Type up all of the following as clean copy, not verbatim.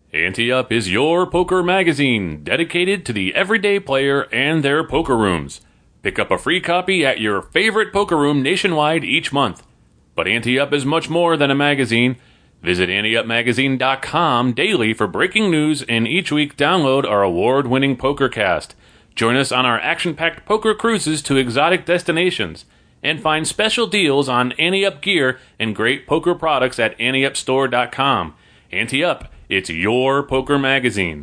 Ante Up is your poker magazine dedicated to the everyday player and their poker rooms. Pick up a free copy at your favorite poker room nationwide each month. But Ante Up is much more than a magazine. Visit AnteUpMagazine.com daily for breaking news, and each week download our award-winning PokerCast. Join us on our action-packed poker cruises to exotic destinations, and find special deals on Ante Up gear and great poker products at AnteUpStore.com. Ante Up, it's your poker magazine.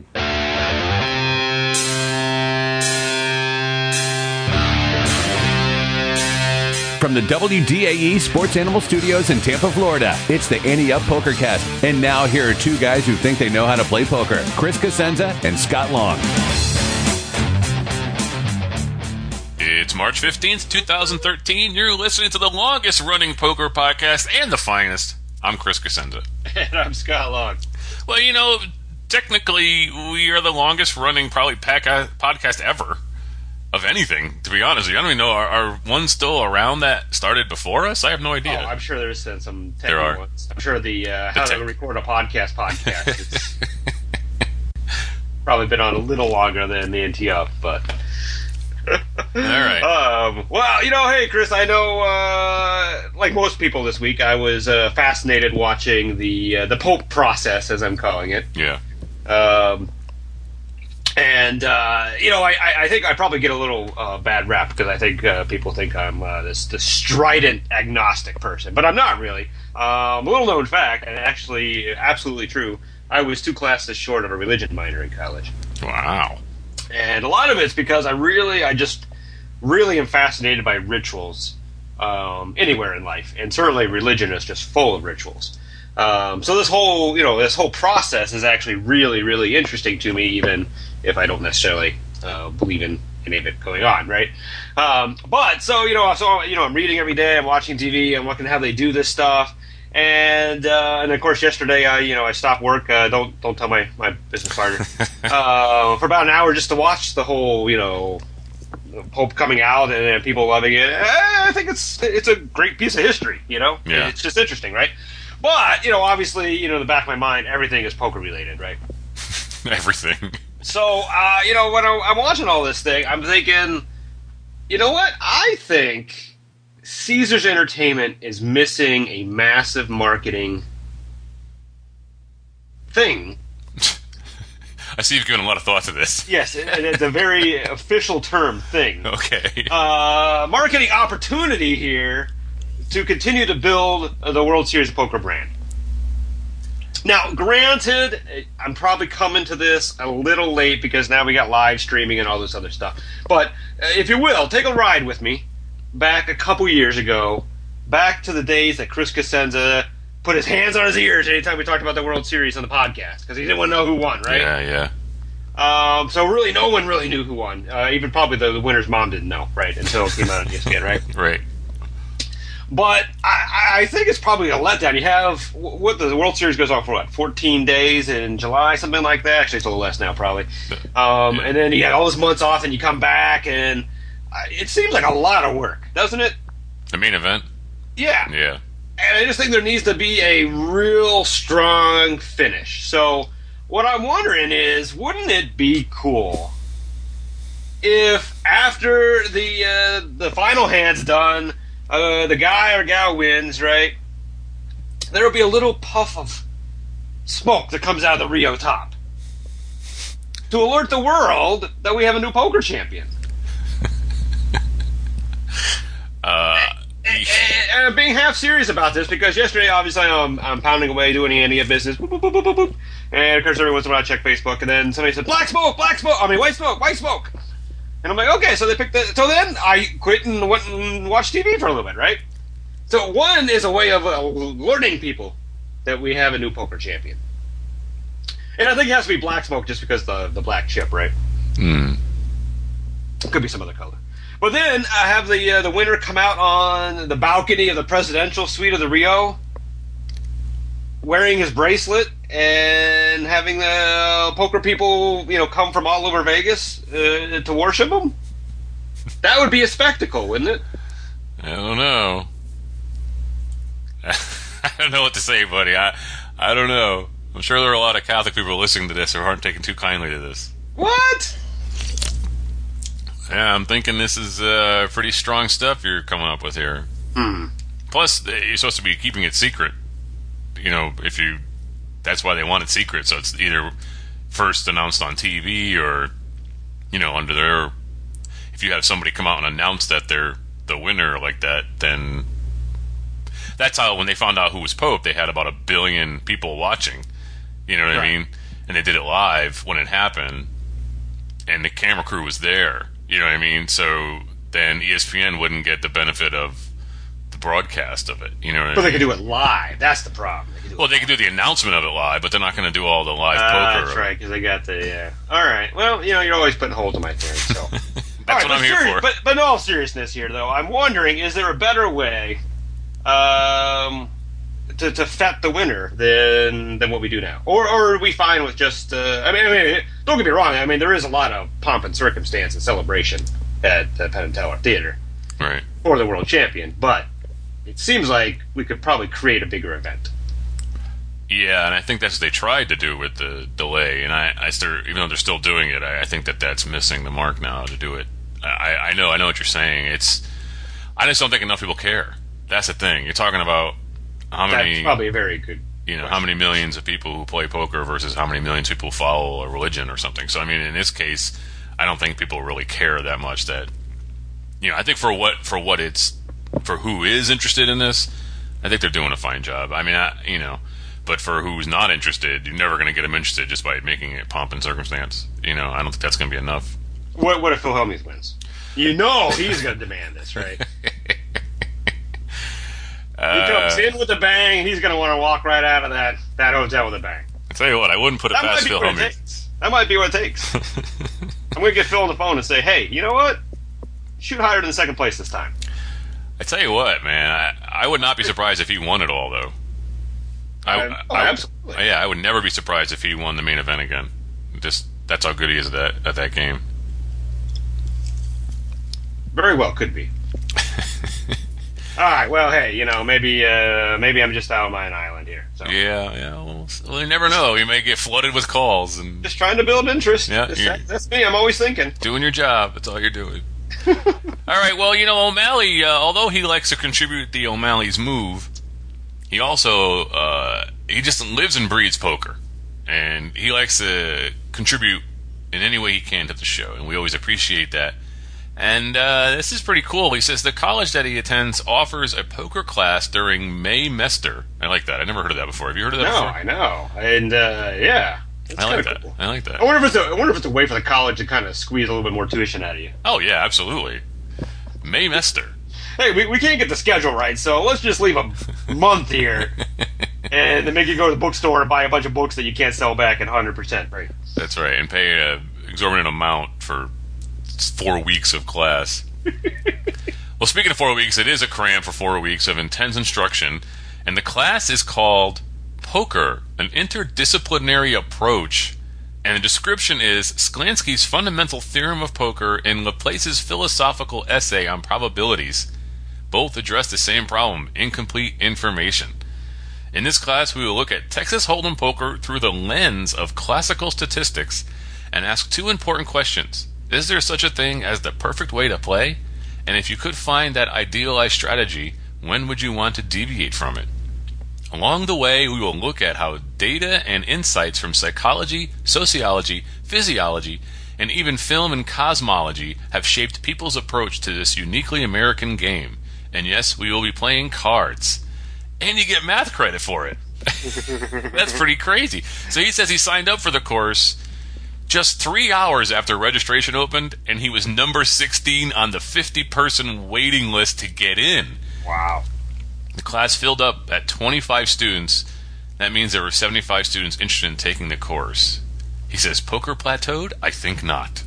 From the WDAE Sports Animal Studios in Tampa, Florida, it's the Ante Up PokerCast. And now here are two guys who think they know how to play poker, Chris Cosenza and Scott Long. It's March 15th, 2013. You're listening to the longest-running poker podcast and the finest. I'm Chris Cosenza. And I'm Scott Long. Well, you know, technically, we are the longest-running probably podcast ever of anything, to be honest. I don't even know, are ones still around that started before us? I have no idea. Oh, I'm sure there's some there are. ones. I'm sure the how to record a podcast. It's probably been on a little longer than the Ante Up, but... All right. Well, you know, hey, Chris, I know, like most people this week, I was fascinated watching the Pope process, as I'm calling it. Yeah. You know, I think I probably get a little bad rap because I think people think I'm this strident agnostic person, but I'm not really. A little-known fact, and actually absolutely true, I was 2 classes short of a religion minor in college. Wow. And a lot of it's because I just really am fascinated by rituals anywhere in life, and certainly religion is just full of rituals. So this whole process is actually really, really interesting to me, even if I don't necessarily believe in any of it going on, right? But I'm reading every day, I'm watching TV, I'm looking at how they do this stuff. And of course, yesterday I stopped work. Don't tell my business partner for about an hour just to watch the whole Pope coming out and people loving it. I think it's a great piece of history. Yeah. It's just interesting, right? But obviously, in the back of my mind, everything is poker related, right? Everything. So when I'm watching all this thing, I'm thinking, you know what? I think Caesars Entertainment is missing a massive marketing thing. I see you've given a lot of thought to this. Yes, and it's a very official term, thing. Okay. Marketing opportunity here to continue to build the World Series of Poker brand. Now, granted, I'm probably coming to this a little late because now we got live streaming and all this other stuff. But if you will, take a ride with me back a couple years ago, back to the days that Chris Cosenza put his hands on his ears anytime we talked about the World Series on the podcast, because he didn't want to know who won, right? Yeah. So really, no one really knew who won. Even probably the winner's mom didn't know, right, until it came out on ESPN, right? Right. But I think it's probably a letdown. You have, what the World Series goes on for, 14 days in July, something like that? Actually, it's a little less now, probably. And then you got all those months off, and you come back, and it seems like a lot of work, doesn't it? The main event? Yeah. Yeah. And I just think there needs to be a real strong finish. So what I'm wondering is, wouldn't it be cool if after the final hand's done, the guy or gal wins, right? There'll be a little puff of smoke that comes out of the Rio top to alert the world that we have a new poker champion. And I'm being half serious about this because yesterday, obviously, I'm pounding away doing any business, boop, boop, boop, boop, boop, boop. And of course, every once in a while I check Facebook, and then somebody said, white smoke. I mean, white smoke. And I'm like, okay, so they picked the... So then I quit and went and watched TV for a little bit, right? So one is a way of alerting people that we have a new poker champion. And I think it has to be black smoke just because the black chip, right? It could be some other color. But then I have the winner come out on the balcony of the presidential suite of the Rio, wearing his bracelet and having the poker people, come from all over Vegas to worship him. That would be a spectacle, wouldn't it? I don't know. I don't know what to say, buddy. I don't know. I'm sure there are a lot of Catholic people listening to this who aren't taking too kindly to this. What? Yeah, I'm thinking this is pretty strong stuff you're coming up with here. Plus, you're supposed to be keeping it secret. That's why they want it secret. So it's either first announced on TV or, under their. If you have somebody come out and announce that they're the winner like that, then that's how, when they found out who was Pope, they had about 1 billion people watching. You know what I mean? And they did it live when it happened, and the camera crew was there. You know what I mean? So then ESPN wouldn't get the benefit of the broadcast of it. You know what I mean? But they could do it live. That's the problem. They could do the announcement of it live, but they're not going to do all the live poker. That's right, because they got the, All right. Well, you're always putting holes in my theory, so. That's what I'm here for. But in all seriousness here, though, I'm wondering, is there a better way to fet the winner than what we do now? Or are we fine with just... I mean, don't get me wrong. I mean, there is a lot of pomp and circumstance and celebration at Penn and Teller Theater right, for the world champion, but it seems like we could probably create a bigger event. Yeah, and I think that's what they tried to do with the delay, and I still, even though they're still doing it, I think that's missing the mark now to do it. I know what you're saying. I just don't think enough people care. That's the thing. You're talking about how many... That's probably a very good question. How many millions of people who play poker versus how many millions of people follow a religion or something. So, I mean, in this case, I don't think people really care that much that... I think for who is interested in this, I think they're doing a fine job. I mean, but for who's not interested, you're never going to get them interested just by making it pomp and circumstance. I don't think that's going to be enough. What if Phil Hellmuth wins? He's going to demand this, right? He comes in with a bang, and he's going to want to walk right out of that hotel with a bang. I tell you what, I wouldn't put it past Phil Hellmuth. That might be what it takes. I'm going to get Phil on the phone and say, hey, you know what? Shoot higher than second place this time. I tell you what, man, I would not be surprised if he won it all, though. Absolutely. Yeah, I would never be surprised if he won the main event again. That's how good he is at that game. Very well, could be. All right. Well, hey, maybe I'm just out on my island here. So. Yeah. Well, you never know. You may get flooded with calls and just trying to build interest. Yeah, that's me. I'm always thinking. Doing your job. That's all you're doing. All right. Well, O'Malley, although he likes to contribute the O'Malley's move, he also he just lives and breathes poker, and he likes to contribute in any way he can to the show, and we always appreciate that. And this is pretty cool. He says the college that he attends offers a poker class during May Mester. I like that. I never heard of that before. Have you heard of that before? No, I know. And yeah, I like that. Cool. I like that. I wonder if it's a way for the college to kind of squeeze a little bit more tuition out of you. Oh yeah, absolutely. May Mester. Hey, we can't get the schedule right, so let's just leave a month here and then make you go to the bookstore and buy a bunch of books that you can't sell back at 100%. Right. That's right, and pay an exorbitant amount for 4 weeks of class. Well, speaking of 4 weeks, it is a cram for 4 weeks of intense instruction, and the class is called Poker, an Interdisciplinary Approach, and the description is Sklansky's Fundamental Theorem of Poker and Laplace's Philosophical Essay on Probabilities. Both address the same problem, incomplete information. In this class, we will look at Texas Hold'em poker through the lens of classical statistics and ask 2 important questions. Is there such a thing as the perfect way to play? And if you could find that idealized strategy, when would you want to deviate from it? Along the way, we will look at how data and insights from psychology, sociology, physiology, and even film and cosmology have shaped people's approach to this uniquely American game. And yes, we will be playing cards. And you get math credit for it. That's pretty crazy. So he says he signed up for the course just 3 hours after registration opened, and he was number 16 on the 50-person waiting list to get in. Wow. The class filled up at 25 students. That means there were 75 students interested in taking the course. He says, poker plateaued? I think not.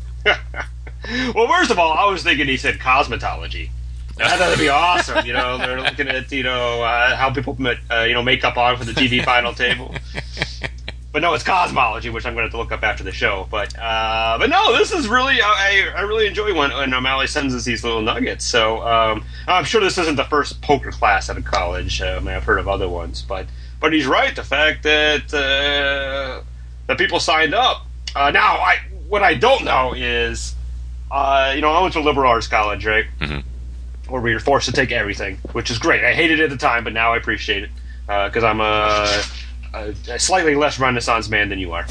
Well, first of all, I was thinking he said cosmetology. I thought that'd be awesome. They're looking at, how people, make up on for the TV final table. But no, it's cosmology, which I'm going to have to look up after the show. But no, this is really, I really enjoy when O'Malley sends us these little nuggets. So I'm sure this isn't the first poker class at a college. I've heard of other ones. But But he's right. The fact that that people signed up. Now, what I don't know is, I went to a liberal arts college, right? Mm-hmm. Where we were forced to take everything, which is great. I hated it at the time, but now I appreciate it because I'm a slightly less Renaissance man than you are.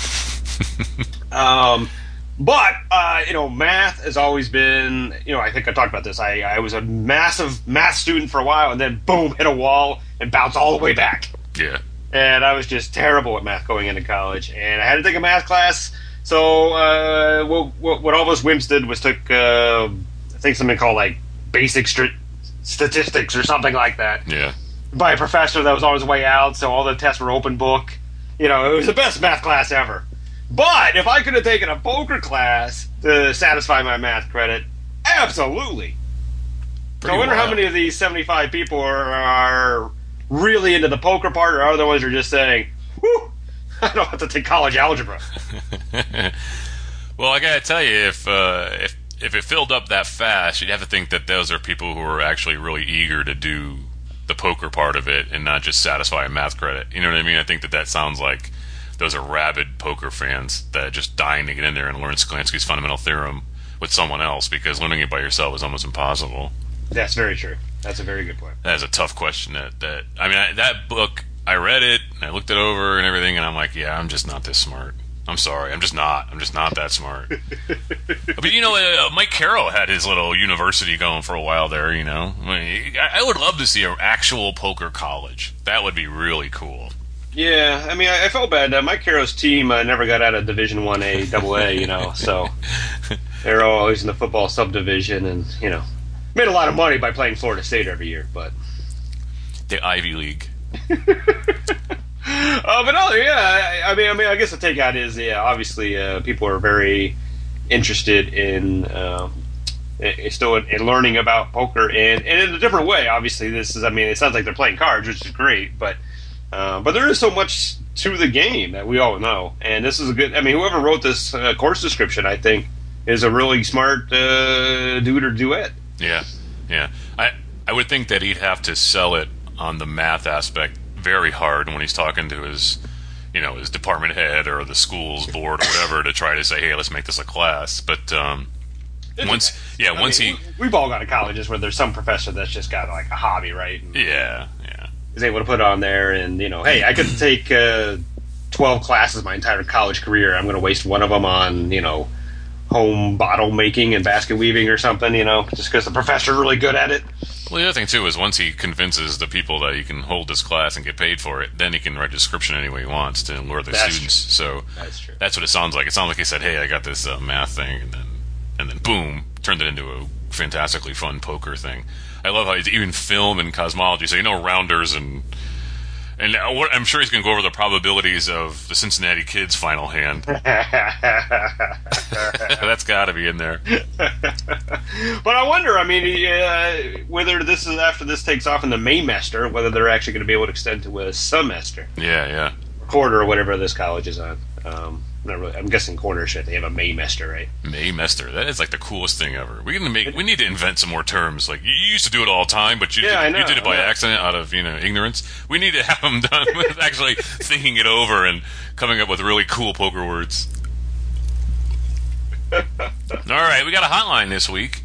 But math has always been, I think I talked about this. I was a massive math student for a while, and then boom, hit a wall and bounced all the way back. Yeah. And I was just terrible at math going into college, and I had to take a math class. So what all those wimps did was took, I think something called like basic statistics or something like that. Yeah. By a professor that was on his way out, so all the tests were open book. It was the best math class ever. But if I could have taken a poker class to satisfy my math credit, absolutely. So I wonder how many of these 75 people are really into the poker part, or other ones are just saying, whew, I don't have to take college algebra. Well, I gotta tell you, if it filled up that fast, you'd have to think that those are people who are actually really eager to do the poker part of it and not just satisfy a math credit. You know what I mean? I think that sounds like those are rabid poker fans that are just dying to get in there and learn Sklansky's fundamental theorem with someone else, because learning it by yourself is almost impossible. That's very true. That's a very good point. That is a tough question. That book, I read it, and I looked it over and everything, and I'm like, yeah, I'm just not this smart. I'm sorry, I'm just not that smart. But Mike Carroll had his little university going for a while there. I would love to see an actual poker college. That would be really cool. Yeah, I felt bad. Mike Carroll's team never got out of Division 1A, AA, so they're always in the football subdivision, and made a lot of money by playing Florida State every year. But the Ivy League. But no, yeah. I guess the takeout is, obviously, people are very interested in still in learning about poker and in a different way. Obviously, this is. It sounds like they're playing cards, which is great, but there is so much to the game that we all know, and this is a good. Whoever wrote this course description, I think, is a really smart dude or duet. Yeah. I would think that he'd have to sell it on the math aspect very hard when he's talking to his department head or the school's board or whatever to try to say, hey, let's make this a class. But we've all got to colleges where there's some professor that's just got like a hobby, right? And yeah. Is able to put it on there, and hey, I could take 12 classes my entire college career. I'm going to waste one of them on home bottle making and basket weaving or something, just because the professor's really good at it. Well, the other thing, too, is once he convinces the people that he can hold this class and get paid for it, then he can write a description any way he wants to lure the students. True. So that's true. That's what it sounds like. It sounds like he said, hey, I got this math thing, and then boom, turned it into a fantastically fun poker thing. I love how he's even film and cosmology, so rounders and I'm sure he's going to go over the probabilities of the Cincinnati Kids final hand. That's got to be in there. But I wonder, whether this is after this takes off in the Maymester, whether they're actually going to be able to extend to a semester. Yeah. Quarter or whatever this college is on. Not really. I'm guessing Cornership. They have a Maymester, right? Maymester. That is like the coolest thing ever. We need to invent some more terms. Like you used to do it all the time, but you did it by accident out of ignorance. We need to have them done with actually thinking it over and coming up with really cool poker words. All right, we got a hotline this week.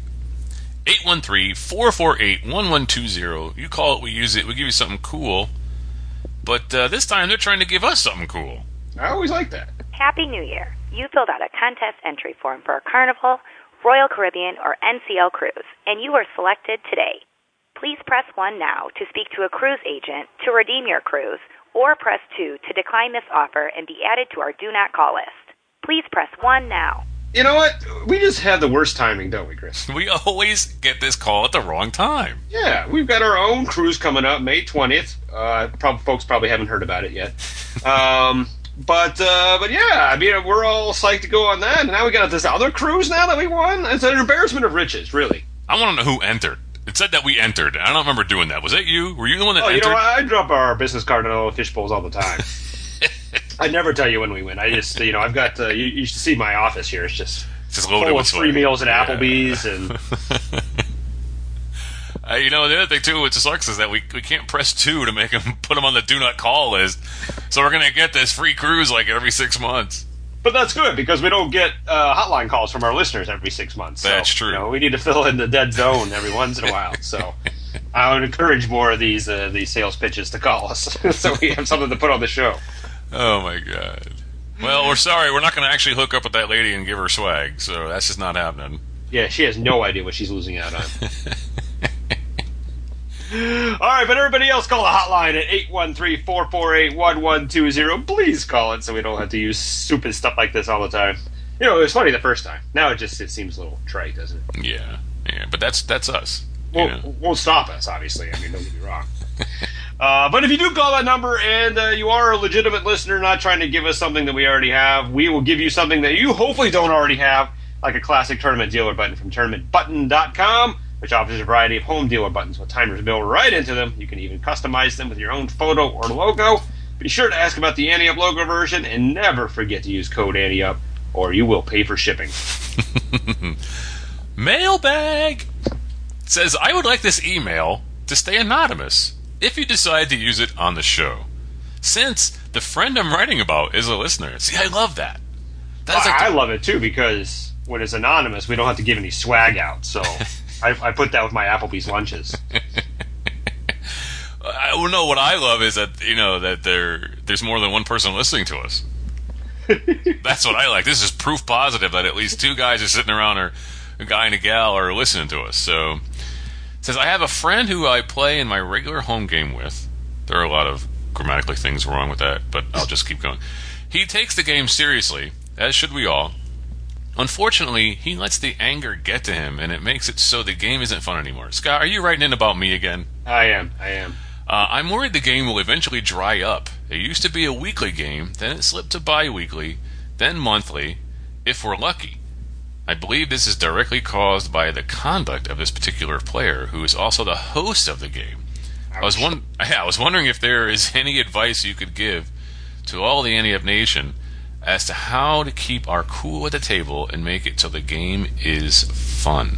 813-448-1120. You call it, we use it. We give you something cool. But this time they're trying to give us something cool. I always like that. Happy New Year. You filled out a contest entry form for a Carnival, Royal Caribbean, or NCL cruise, and you were selected today. Please press 1 now to speak to a cruise agent to redeem your cruise, or press 2 to decline this offer and be added to our Do Not Call list. Please press 1 now. You know what? We just have the worst timing, don't we, Chris? We always get this call at the wrong time. Yeah, we've got our own cruise coming up May 20th. Folks probably haven't heard about it yet. But yeah, we're all psyched to go on that. And now we got this other cruise now that we won. It's an embarrassment of riches, really. I want to know who entered. It said that we entered. I don't remember doing that. Was that you? Were you the one that entered? I drop our business card in all the fish bowls all the time. I never tell you when we win. I just, I've got, you should see my office here. It's just loaded full with of free meals at Applebee's. And The other thing too, which sucks, is that we can't press 2 to make them put them on the do not call list. So we're gonna get this free cruise like every 6 months. But that's good because we don't get hotline calls from our listeners every 6 months. So, that's true. We need to fill in the dead zone every once in a while. So I would encourage more of these sales pitches to call us so we have something to put on the show. Oh my God. Well, we're sorry. We're not going to actually hook up with that lady and give her swag. So that's just not happening. Yeah, she has no idea what she's losing out on. All right, but everybody else call the hotline at 813-448-1120. Please call it so we don't have to use stupid stuff like this all the time. It was funny the first time. Now it seems a little trite, doesn't it? Yeah, but that's us. Won't stop us, obviously. I mean, don't get me wrong. But if you do call that number and you are a legitimate listener, not trying to give us something that we already have, we will give you something that you hopefully don't already have, like a classic tournament dealer button from tournamentbutton.com, which offers a variety of home dealer buttons with timers built right into them. You can even customize them with your own photo or logo. Be sure to ask about the Ante Up logo version, and never forget to use code ANTEUP, or you will pay for shipping. Mailbag says, I would like this email to stay anonymous if you decide to use it on the show, since the friend I'm writing about is a listener. See, I love that. I love it too, because when it's anonymous, we don't have to give any swag out. So I put that with my Applebee's lunches. What I love is that that there's more than one person listening to us. That's what I like. This is proof positive that at least 2 guys are sitting around, or a guy and a gal are listening to us. So it says, I have a friend who I play in my regular home game with. There are a lot of grammatically things wrong with that, but I'll just keep going. He takes the game seriously, as should we all. Unfortunately, he lets the anger get to him, and it makes it so the game isn't fun anymore. Scott, are you writing in about me again? I am. I'm worried the game will eventually dry up. It used to be a weekly game, then it slipped to bi-weekly, then monthly, if we're lucky. I believe this is directly caused by the conduct of this particular player, who is also the host of the game. I was wondering if there is any advice you could give to all the Ante Up Nation as to how to keep our cool at the table and make it so the game is fun.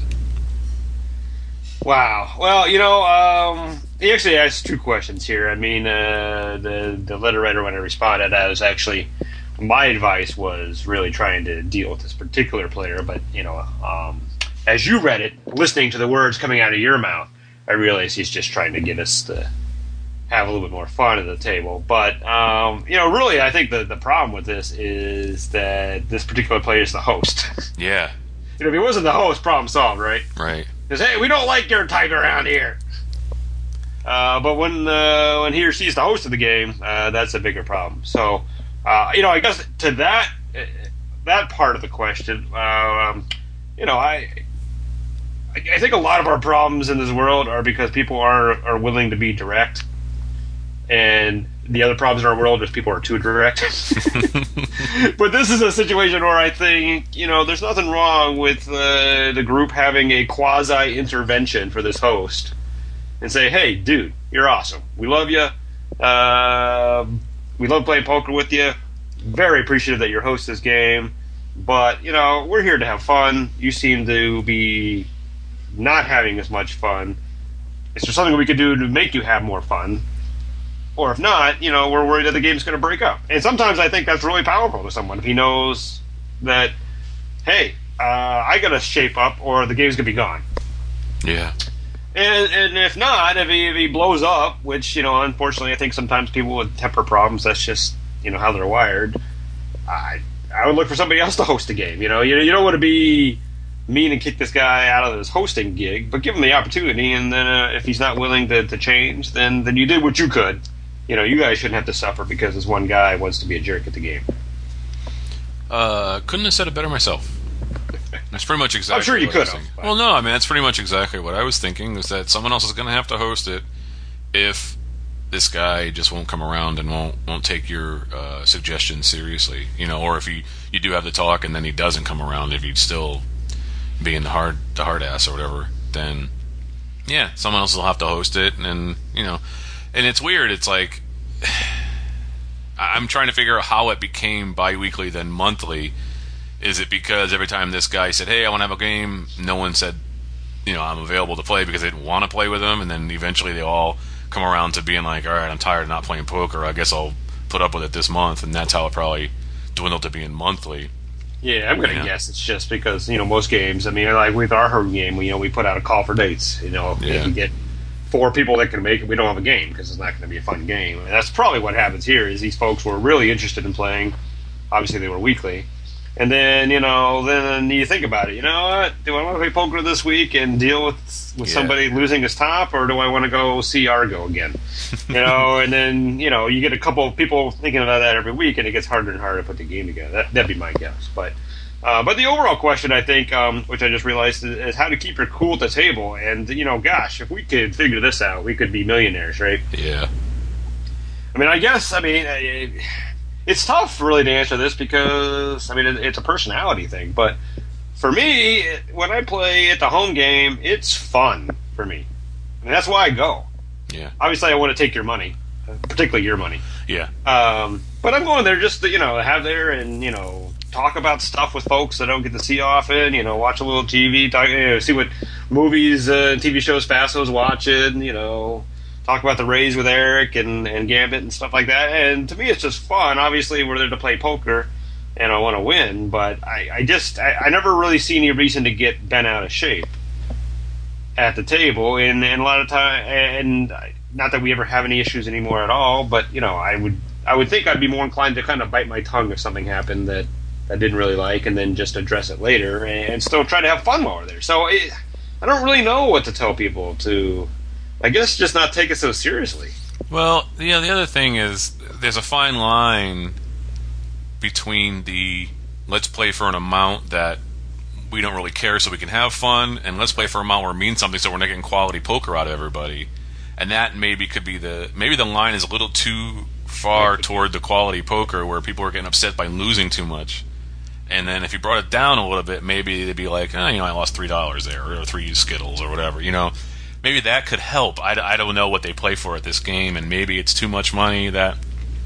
Wow. Well, he actually asked 2 questions here. I mean, the letter writer, when I responded, I was actually, my advice was really trying to deal with this particular player, but, as you read it, listening to the words coming out of your mouth, I realized he's just trying to get us to have a little bit more fun at the table. But, really, I think the problem with this is that this particular player is the host. Yeah. If he wasn't the host, problem solved, right? Right. Because, hey, we don't like your type around here. But when he or she's the host of the game, that's a bigger problem. So, I guess to that part of the question, I think a lot of our problems in this world are because people are willing to be direct, and the other problems in our world is people are too direct. But this is a situation where I think, there's nothing wrong with the group having a quasi-intervention for this host and say, hey, dude, you're awesome. We love you. We love playing poker with you. Very appreciative that you're host this game. But, we're here to have fun. You seem to be not having as much fun. Is there something we could do to make you have more fun? Or if not, we're worried that the game's going to break up. And sometimes I think that's really powerful to someone. If he knows that, hey, I got to shape up or the game's going to be gone. Yeah. And if not, if he blows up, which, unfortunately I think sometimes people with temper problems, that's just, how they're wired, I would look for somebody else to host a game. You don't want to be mean and kick this guy out of his hosting gig, but give him the opportunity, and then if he's not willing to change, then you did what you could. You guys shouldn't have to suffer because this one guy wants to be a jerk at the game. Couldn't have said it better myself. That's pretty much exactly. I'm sure you could have. Well, no, that's pretty much exactly what I was thinking. Is that someone else is going to have to host it if this guy just won't come around and won't take your suggestions seriously, or if you do have the talk and then he doesn't come around, if you'd still being the hard ass or whatever, then yeah, someone else will have to host it, and and it's weird. It's like I'm trying to figure out how it became bi-weekly then monthly. Is it because every time this guy said, hey, I want to have a game, no one said I'm available to play because they didn't want to play with them, and then eventually they all come around to being like, all right, I'm tired of not playing poker. I guess I'll put up with it this month, and that's how it probably dwindled to being monthly. Yeah, I'm going to guess it's just because, most games, I mean, like with our home game, we put out a call for dates. If we get 4 people that can make it, we don't have a game because it's not going to be a fun game. And that's probably what happens here is these folks were really interested in playing. Obviously, they were weekly. And then, then you think about it. You know what? Do I want to play poker this week and deal with somebody losing his top, or do I want to go see Argo again? And then, you get a couple of people thinking about that every week, and it gets harder and harder to put the game together. That'd be my guess. But the overall question, I think, which I just realized, is how to keep your cool at the table. And, gosh, if we could figure this out, we could be millionaires, right? Yeah. It's tough, really, to answer this because, it's a personality thing. But for me, when I play at the home game, it's fun for me. That's why I go. Yeah. Obviously, I want to take your money, particularly your money. Yeah. But I'm going there just to, have there and, talk about stuff with folks I don't get to see often, watch a little TV, talk, see what movies and TV shows Fasso's watching, talk about the Rays with Eric and Gambit and stuff like that. And to me, it's just fun. Obviously, we're there to play poker, and I want to win. But I never really see any reason to get bent out of shape at the table. And a lot of time, and not that we ever have any issues anymore at all. But I would think I'd be more inclined to kind of bite my tongue if something happened that I didn't really like, and then just address it later and still try to have fun while we're there. So I don't really know what to tell people to. I guess just not take it so seriously. Well, the other thing is there's a fine line between the let's play for an amount that we don't really care so we can have fun, and let's play for an amount where it means something so we're not getting quality poker out of everybody. And that maybe could be maybe the line is a little too far toward the quality poker where people are getting upset by losing too much. And then if you brought it down a little bit, maybe they'd be like, I lost $3 there, or 3 Skittles, or whatever, Maybe that could help. I don't know what they play for at this game, and maybe it's too much money that...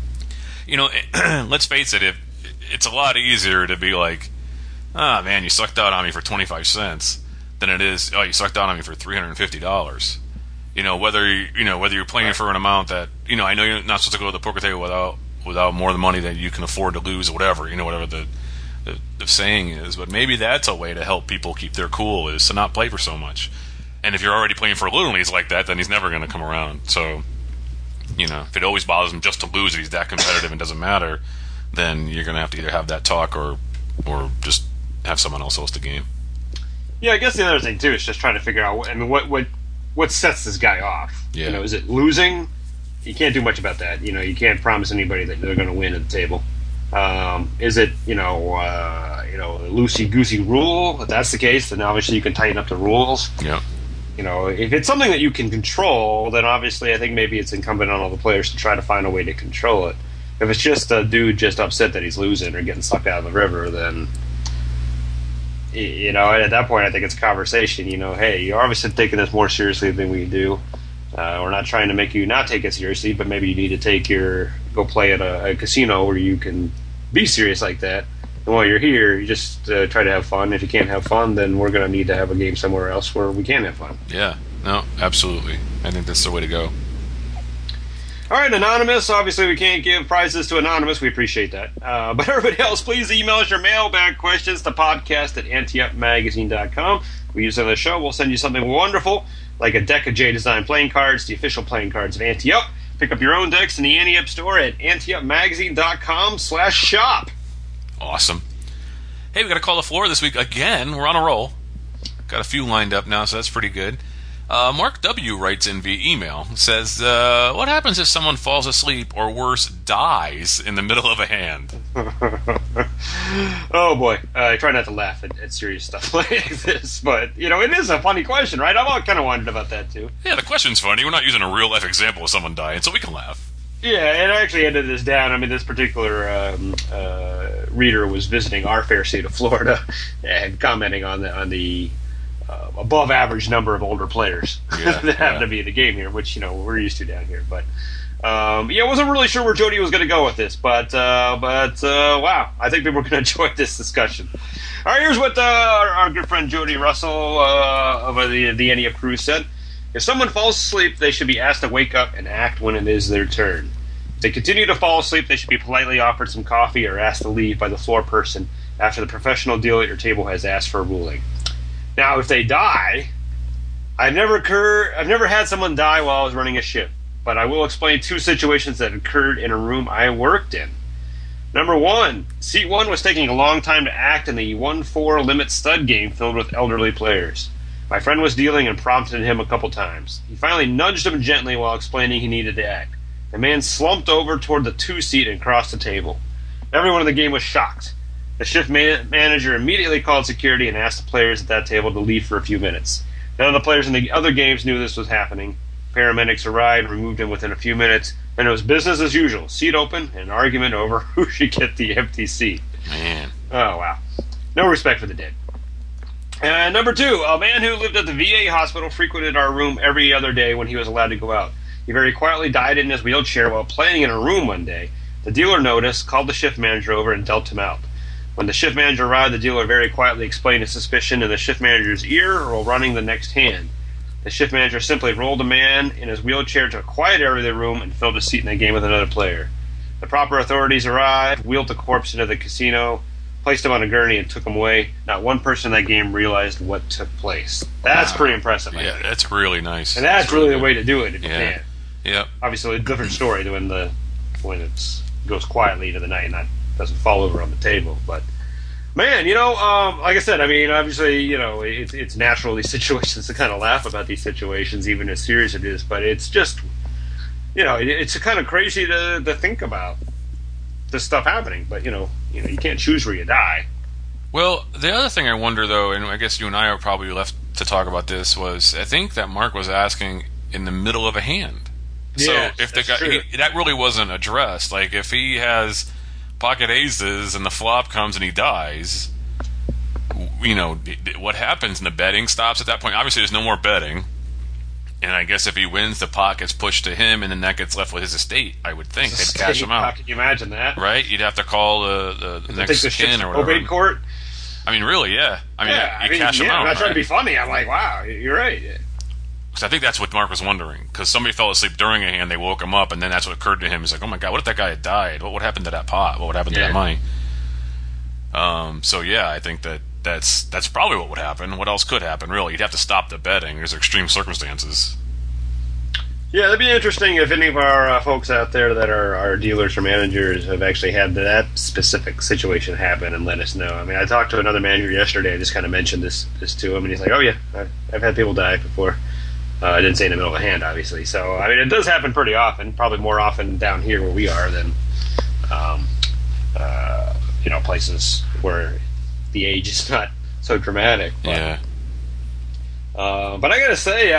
let's face it, it's a lot easier to be like, man, you sucked out on me for 25 cents than it is, you sucked out on me for $350. Whether you're playing for an amount that, I know you're not supposed to go to the poker table without more than money that you can afford to lose or whatever, whatever the saying is, but maybe that's a way to help people keep their cool, is to not play for so much. And if you're already playing for Little Leagues like that, then he's never going to come around. So, if it always bothers him just to lose, if he's that competitive and doesn't matter, then you're going to have to either have that talk or just have someone else host the game. Yeah, I guess the other thing too is just trying to figure out. What sets this guy off? Yeah. Is it losing? You can't do much about that. You can't promise anybody that they're going to win at the table. Is it a loosey-goosey rule? If that's the case, then obviously you can tighten up the rules. Yeah. If it's something that you can control, then obviously I think maybe it's incumbent on all the players to try to find a way to control it. If it's just a dude just upset that he's losing or getting sucked out of the river, then at that point I think it's a conversation. Hey, you're obviously taking this more seriously than we do. We're not trying to make you not take it seriously, but maybe you need to go play at a casino where you can be serious like that. And while you're here, you just try to have fun. If you can't have fun, then we're going to need to have a game somewhere else where we can have fun. Yeah, no, absolutely. I think that's the way to go. All right, Anonymous. Obviously, we can't give prizes to Anonymous. We appreciate that. But everybody else, please email us your mailbag questions to podcast@anteupmagazine.com. We use it on the show. We'll send you something wonderful, like a deck of J-Design playing cards, the official playing cards of Ante Up. Pick up your own decks in the Ante Up store at anteupmagazine.com/shop. Awesome. Hey, we got to call the floor this week again. We're on a roll. Got a few lined up now, so that's pretty good. Mark W. writes in via email. Says, what happens if someone falls asleep or worse, dies in the middle of a hand? Oh, boy. I try not to laugh at serious stuff like this, but, it is a funny question, right? I've all kind of wondered about that, too. Yeah, the question's funny. We're not using a real-life example of someone dying, so we can laugh. Yeah, and I actually ended this down. This particular reader was visiting our fair state of Florida and commenting on the above average number of older players that happen to be in the game here, which we're used to down here. But I wasn't really sure where Jody was going to go with this, but wow, I think people are going to enjoy this discussion. All right, here's what our good friend Jody Russell of the NEF Cruise said. If someone falls asleep, they should be asked to wake up and act when it is their turn. If they continue to fall asleep, they should be politely offered some coffee or asked to leave by the floor person after the professional dealer at your table has asked for a ruling. Now, if they die, I've never had someone die while I was running a shift, but I will explain 2 situations that occurred in a room I worked in. Number 1, Seat 1 was taking a long time to act in the 1-4 limit stud game filled with elderly players. My friend was dealing and prompted him a couple times. He finally nudged him gently while explaining he needed to act. The man slumped over toward the 2 seat and crossed the table. Everyone in the game was shocked. The shift manager immediately called security and asked the players at that table to leave for a few minutes. None of the players in the other games knew this was happening. Paramedics arrived and removed him within a few minutes. Then it was business as usual. Seat open, and an argument over who should get the empty seat. Man. Oh, wow. No respect for the dead. Number 2, a man who lived at the VA hospital frequented our room every other day when he was allowed to go out. He very quietly died in his wheelchair while playing in a room one day. The dealer noticed, called the shift manager over, and dealt him out. When the shift manager arrived, the dealer very quietly explained his suspicion in the shift manager's ear while running the next hand. The shift manager simply rolled a man in his wheelchair to a quiet area of the room and filled a seat in the game with another player. The proper authorities arrived, wheeled the corpse into the casino, placed him on a gurney, and took him away. Not one person in that game realized what took place. That's pretty impressive. Yeah, that's really nice. And that's really the way to do it in Japan. Yeah. Obviously, a different story than when it goes quietly into the night and doesn't fall over on the table. But man, like I said, I mean, obviously, it's natural these situations to kind of laugh about these situations, even as serious it is. But it's just, it's kind of crazy to think about this stuff happening. But you can't choose where you die. Well, the other thing I wonder, though, and I guess you and I are probably left to talk about this, was I think that Mark was asking in the middle of a hand. So if the guy that really wasn't addressed, like if he has pocket aces and the flop comes and he dies, what happens? And the betting stops at that point. Obviously, there's no more betting, and I guess if he wins, the pot gets pushed to him, and then that gets left with his estate. I would think they'd cash him out. How can you imagine that? Right? You'd have to call the next kin or whatever. Probate court. I mean, really, yeah. I mean, you cash him out. I'm not trying to be funny. I'm like, wow, you're right. Because I think that's what Mark was wondering. Because somebody fell asleep during a hand, they woke him up, and then that's what occurred to him. He's like, oh my God, what if that guy had died? What would happen to that pot? What would happen to that money? So yeah, I think that's probably what would happen. What else could happen, really? You'd have to stop the betting. There's extreme circumstances. Yeah, that'd be interesting if any of our folks out there that are dealers or managers have actually had that specific situation happen and let us know. I mean, I talked to another manager yesterday. I just kind of mentioned this to him, and he's like, oh yeah, I've had people die before. I didn't say in the middle of a hand, obviously. So, I mean, it does happen pretty often, probably more often down here where we are than, places where the age is not so dramatic. But, yeah. But I got to say,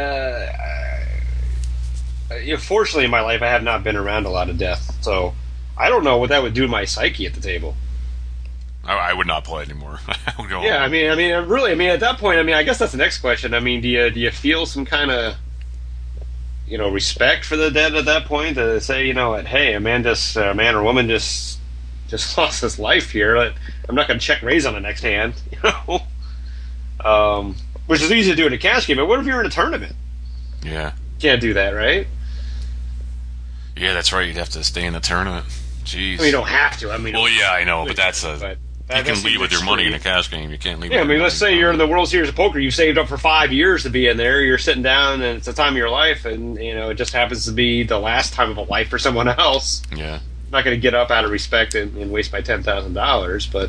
fortunately in my life, I have not been around a lot of death. So, I don't know what that would do to my psyche at the table. I would not play anymore. I would go yeah, home. really, at that point, I guess that's the next question. I mean, do you feel some kind of, respect for the dead at that point to say, hey, a man or woman just lost his life here. I'm not going to check raise on the next hand, which is easy to do in a cash game. But what if you're in a tournament? Yeah, can't do that, right? Yeah, that's right. You'd have to stay in the tournament. Jeez. You don't have to. Well, yeah, I know, but that's you can leave with your money in a cash game. You can't leave. Yeah, let's say you're in the World Series of Poker. You've saved up for 5 years to be in there. You're sitting down, and it's the time of your life, and it just happens to be the last time of a life for someone else. Yeah, I'm not going to get up out of respect and waste my $10,000, but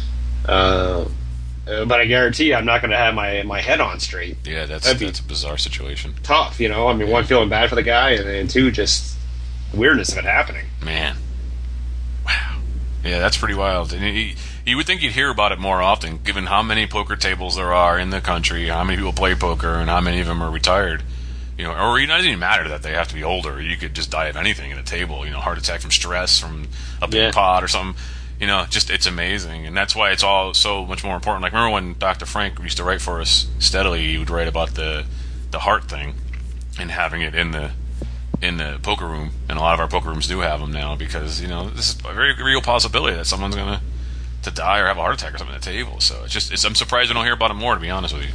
I guarantee I'm not going to have my head on straight. Yeah, that's a bizarre situation. Tough, one, feeling bad for the guy, and two, just the weirdness of it happening. Man, wow. Yeah, that's pretty wild. And you would think you'd hear about it more often, given how many poker tables there are in the country, how many people play poker, and how many of them are retired. Or it doesn't even matter that they have to be older. You could just die of anything at a table. Heart attack from stress, from a big pot or something. Just it's amazing, and that's why it's all so much more important. Like, remember when Dr. Frank used to write for us steadily? He would write about the heart thing and having it in the in the poker room, and a lot of our poker rooms do have them now because this is a very real possibility that someone's going to die or have a heart attack or something at the table. So I'm surprised we don't hear about it more, to be honest with you.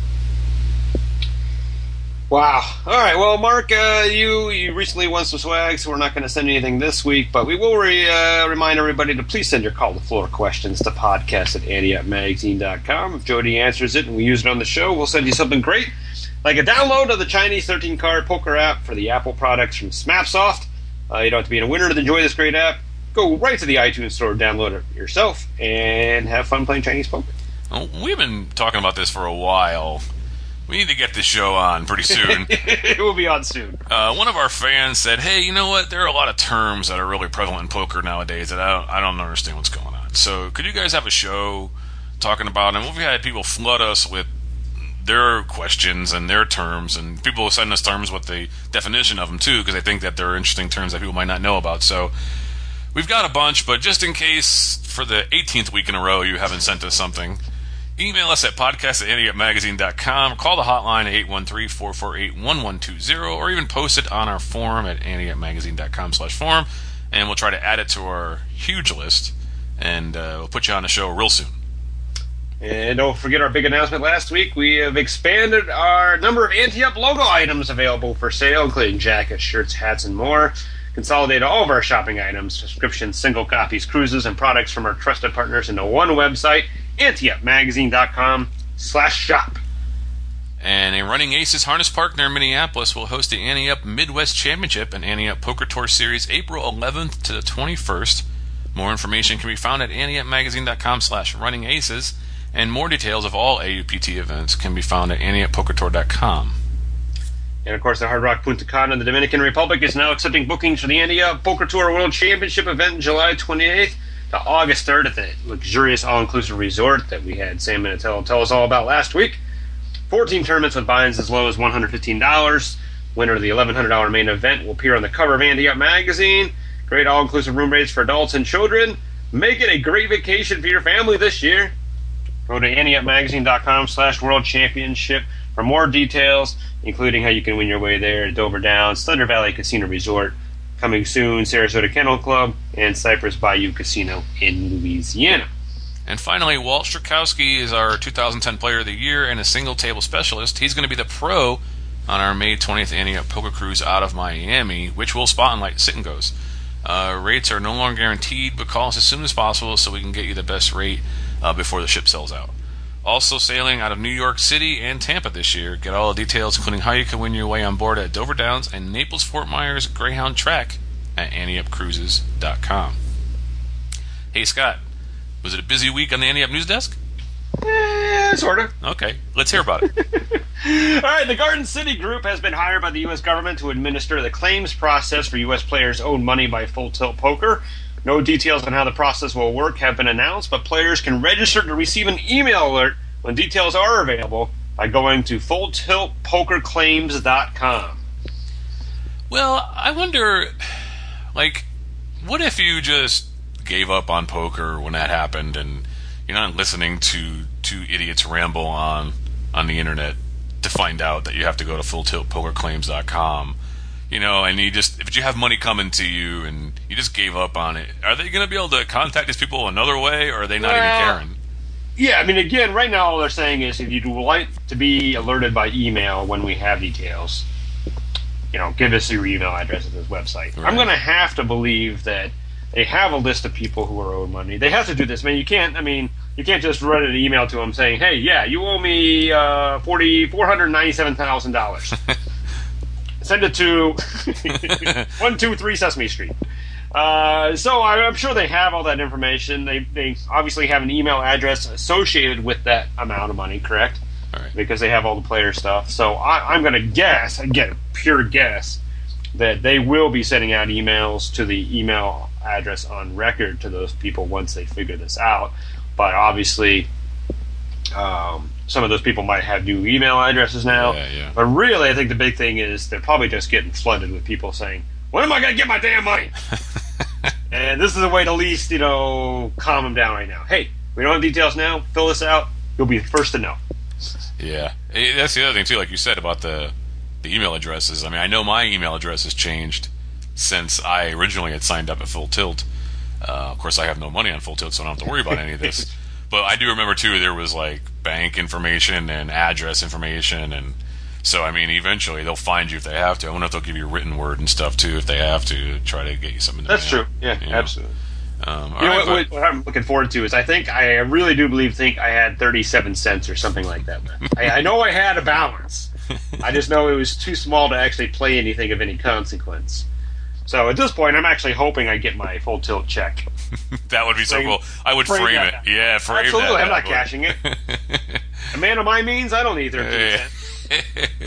Wow. All right. Well, Mark, you recently won some swag, so we're not going to send anything this week, but we will remind everybody to please send your call to floor questions to podcast@anteupmagazine.com. If Jody answers it and we use it on the show, we'll send you something great, like a download of the Chinese 13-card poker app for the Apple products from Smapsoft. You don't have to be a winner to enjoy this great app. Go right to the iTunes store, download it yourself, and have fun playing Chinese poker. Well, we've been talking about this for a while. We need to get this show on pretty soon. It will be on soon. One of our fans said, hey, you know what? There are a lot of terms that are really prevalent in poker nowadays that I don't understand what's going on. So could you guys have a show talking about them? We've had people flood us with their questions and their terms, and people send us terms with the definition of them, too, because they think that they're interesting terms that people might not know about. So we've got a bunch, but just in case for the 18th week in a row you haven't sent us something, email us at podcast@anteupmagazine.com, or call the hotline at 813-448-1120, or even post it on our forum at anteupmagazine.com/forum, and we'll try to add it to our huge list, and we'll put you on the show real soon. And don't forget our big announcement last week. We have expanded our number of Ante-Up logo items available for sale, including jackets, shirts, hats, and more. Consolidate all of our shopping items, subscriptions, single copies, cruises, and products from our trusted partners into one website, anteupmagazine.com/shop. And a Running Aces Harness Park near Minneapolis will host the Ante-Up Midwest Championship and Ante-Up Poker Tour Series April 11th to the 21st. More information can be found at anteupmagazine.com/runningaces, and more details of all AUPT events can be found at anteuppokertour.com. And, of course, the Hard Rock Punta Cana in the Dominican Republic is now accepting bookings for the Ante-Up Poker Tour World Championship event July 28th to August 3rd at the luxurious all-inclusive resort that we had Sam Minatello tell us all about last week. 14 tournaments with buy-ins as low as $115. Winner of the $1,100 main event will appear on the cover of Ante-Up magazine. Great all-inclusive room rates for adults and children. Make it a great vacation for your family this year. Go to anteupmagazine.com/world championship for more details, including how you can win your way there at Dover Downs, Thunder Valley Casino Resort, coming soon, Sarasota Kennel Club, and Cypress Bayou Casino in Louisiana. And finally, Walt Strakowski is our 2010 Player of the Year and a single table specialist. He's going to be the pro on our May 20th Ante-Up Poker Cruise out of Miami, which will spotlight sit-and-goes. Rates are no longer guaranteed, but call us as soon as possible so we can get you the best rate before the ship sells out. Also sailing out of New York City and Tampa this year. Get all the details, including how you can win your way on board at Dover Downs and Naples-Fort Myers Greyhound Track at anteupcruises.com. Hey, Scott, was it a busy week on the Ante-Up News Desk? Sort of. Okay, let's hear about it. All right, the Garden City Group has been hired by the U.S. government to administer the claims process for U.S. players owed money by Full Tilt Poker. No details on how the process will work have been announced, but players can register to receive an email alert when details are available by going to fulltiltpokerclaims.com. Well, I wonder, what if you just gave up on poker when that happened and you're not listening to two idiots ramble on the internet to find out that you have to go to fulltiltpokerclaims.com? And if you have money coming to you and you just gave up on it, are they going to be able to contact these people another way, or are they not even caring? Yeah, again, right now all they're saying is if you'd like to be alerted by email when we have details, give us your email address at this website. Right. I'm going to have to believe that they have a list of people who are owed money. They have to do this. You can't just write an email to them saying, hey, yeah, you owe me $497,000. Send it to 123 Sesame Street. So I'm sure they have all that information. They obviously have an email address associated with that amount of money, correct? All right. Because they have all the player stuff. So I'm going to guess, again, pure guess, that they will be sending out emails to the email address on record to those people once they figure this out. But obviously, some of those people might have new email addresses now. Yeah. But really, I think the big thing is they're probably just getting flooded with people saying, when am I going to get my damn money? And this is a way to at least, calm them down right now. Hey, we don't have details now. Fill this out. You'll be the first to know. Yeah. That's the other thing, too, like you said, about the the email addresses. I mean, I know my email address has changed since I originally had signed up at Full Tilt. Of course, I have no money on Full Tilt, so I don't have to worry about any of this. But I do remember, too, there was, like, bank information and address information. And so, I mean, eventually they'll find you if they have to. I wonder if they'll give you a written word and stuff, too, if they have to try to get you something. That's true. Yeah, absolutely. What I'm looking forward to is I really do think I had 37 cents or something like that. I know I had a balance. I just know it was too small to actually play anything of any consequence. So at this point, I'm actually hoping I get my Full Tilt check. That would be so cool. I would frame it. Yeah, frame Absolutely. that. I'm not cashing it. A man of my means, I don't need 13 cents.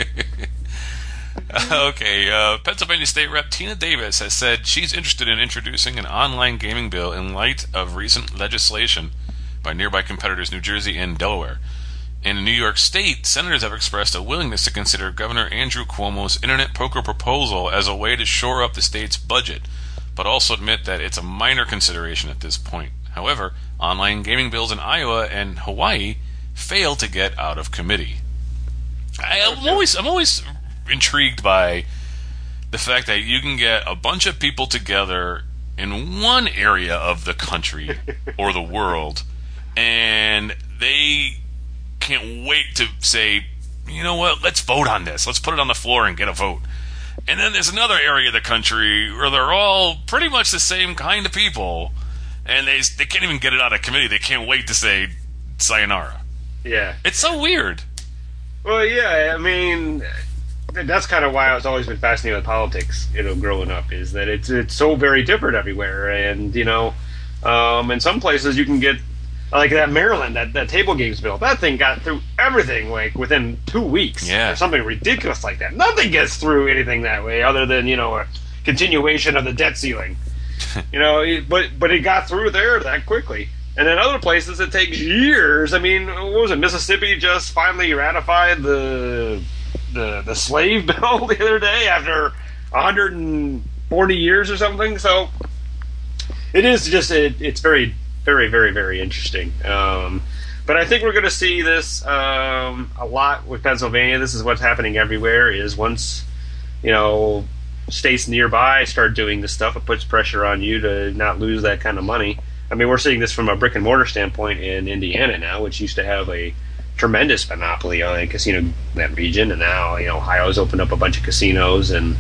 Okay, Pennsylvania State Rep Tina Davis has said she's interested in introducing an online gaming bill in light of recent legislation by nearby competitors New Jersey and Delaware. In New York State, senators have expressed a willingness to consider Governor Andrew Cuomo's internet poker proposal as a way to shore up the state's budget, but also admit that it's a minor consideration at this point. However, online gaming bills in Iowa and Hawaii fail to get out of committee. I'm always intrigued by the fact that you can get a bunch of people together in one area of the country or the world, and they can't wait to say, you know what, let's vote on this. Let's put it on the floor and get a vote. And then there's another area of the country where they're all pretty much the same kind of people, and they can't even get it out of committee. They can't wait to say sayonara. Yeah. It's so weird. Well, yeah, I mean, that's kind of why I was always been fascinated with politics, growing up, is that it's so very different everywhere. And, in some places you can get, like that Maryland, that table games bill, that thing got through everything, like, within 2 weeks. Yeah. Or something ridiculous like that. Nothing gets through anything that way other than, a continuation of the debt ceiling. But it got through there that quickly. And then other places it takes years. I mean, what was it? Mississippi just finally ratified the slave bill the other day after 140 years or something. So it is just it's very, very, very, very interesting. But I think we're going to see this a lot with Pennsylvania. This is what's happening everywhere. Is once states nearby start doing this stuff, it puts pressure on you to not lose that kind of money. I mean, we're seeing this from a brick and mortar standpoint in Indiana now, which used to have a tremendous monopoly on a casino in that region, and now Ohio's opened up a bunch of casinos, and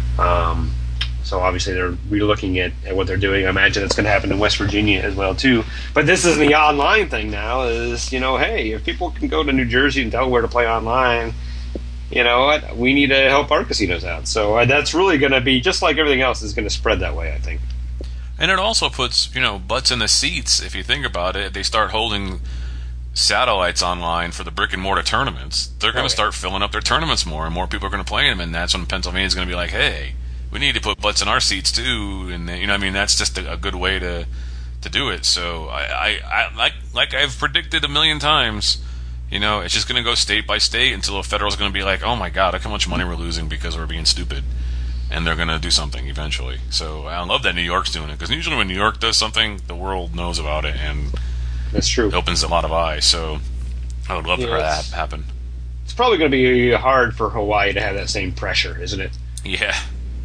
so obviously they're relooking at what they're doing. I imagine it's going to happen in West Virginia as well too. But this is the online thing now. Is hey, if people can go to New Jersey and Delaware to play online, you know what? We need to help our casinos out. So that's really going to be just like everything else is going to spread that way, I think. And it also puts, butts in the seats, if you think about it. They start holding satellites online for the brick-and-mortar tournaments. They're going to start filling up their tournaments more, and more people are going to play them, and that's when Pennsylvania's going to be like, hey, we need to put butts in our seats, too. And, that's just a good way to do it. So, I like I've predicted a million times, it's just going to go state by state until the federal's going to be like, oh, my God, look how much money we're losing because we're being stupid. And they're going to do something eventually. So I love that New York's doing it, because usually when New York does something, the world knows about it, and that's true. It opens a lot of eyes. So I would love to have that happen. It's probably going to be hard for Hawaii to have that same pressure, isn't it? Yeah.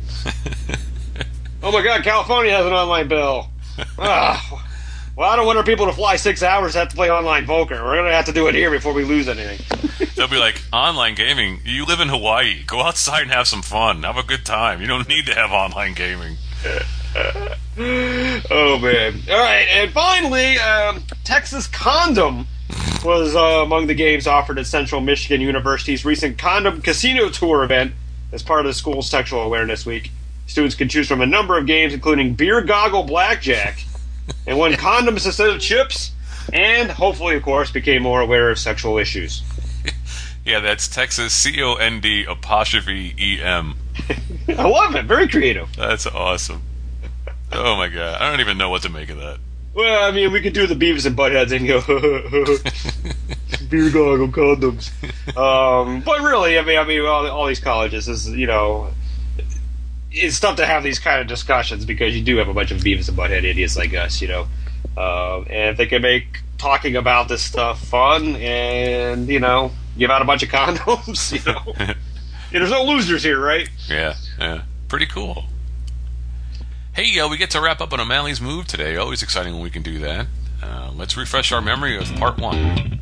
Oh my God, California has an online bill. Well, I don't want our people to fly 6 hours to have to play online poker. We're going to have to do it here before we lose anything. They'll be like, online gaming? You live in Hawaii. Go outside and have some fun. Have a good time. You don't need to have online gaming. Oh, man. All right, and finally, Texas Condom was among the games offered at Central Michigan University's recent Condom Casino Tour event as part of the school's Sexual Awareness Week. Students can choose from a number of games, including Beer Goggle Blackjack, and won condoms instead of chips, and hopefully, of course, became more aware of sexual issues. Yeah, that's Texas COND''EM. I love it. Very creative. That's awesome. Oh my God, I don't even know what to make of that. Well, I mean, we could do the Beavis and Buttheads and go, beer goggle condoms. But really, I mean, all these colleges is, it's tough to have these kind of discussions because you do have a bunch of Beavis and Butthead idiots like us, and if they can make talking about this stuff fun and, give out a bunch of condoms, There's no losers here, right? Yeah. Pretty cool. Hey, we get to wrap up on O'Malley's Move today. Always exciting when we can do that. Let's refresh our memory of part 1.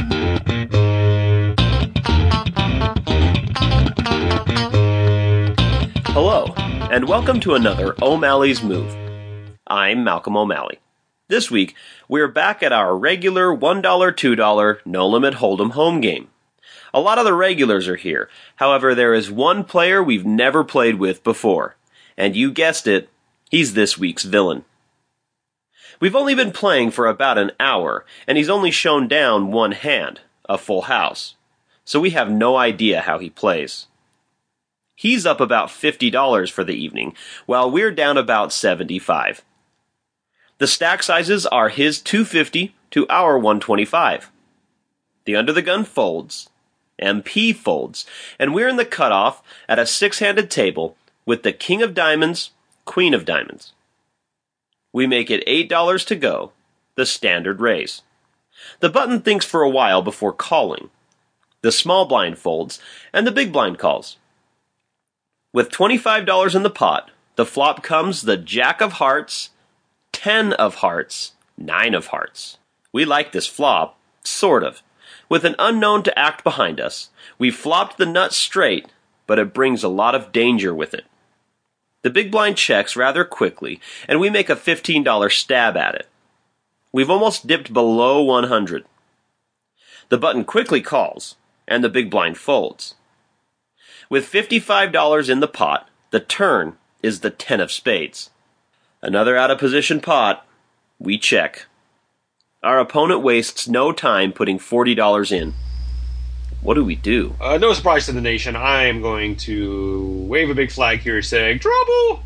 Hello, and welcome to another O'Malley's Move. I'm Malcolm O'Malley. This week, we're back at our regular $1, $2 no-limit hold'em home game. A lot of the regulars are here. However, there is one player we've never played with before. And you guessed it, he's this week's villain. We've only been playing for about an hour, and he's only shown down one hand, a full house. So we have no idea how he plays. He's up about $50 for the evening, while we're down about $75. The stack sizes are his $250 to our $125. The under the gun folds, MP folds, and we're in the cutoff at a 6-handed table with the King of Diamonds, Queen of Diamonds. We make it $8 to go, the standard raise. The button thinks for a while before calling. The small blind folds, and the big blind calls. With $25 in the pot, the flop comes the Jack of Hearts, 10 of Hearts, 9 of Hearts. We like this flop, sort of. With an unknown to act behind us, we flopped the nut straight, but it brings a lot of danger with it. The big blind checks rather quickly, and we make a $15 stab at it. We've almost dipped below 100. The button quickly calls, and the big blind folds. With $55 in the pot, the turn is the 10 of spades. Another out-of-position pot, we check. Our opponent wastes no time putting $40 in. What do we do? No surprise to the nation. I am going to wave a big flag here saying, trouble!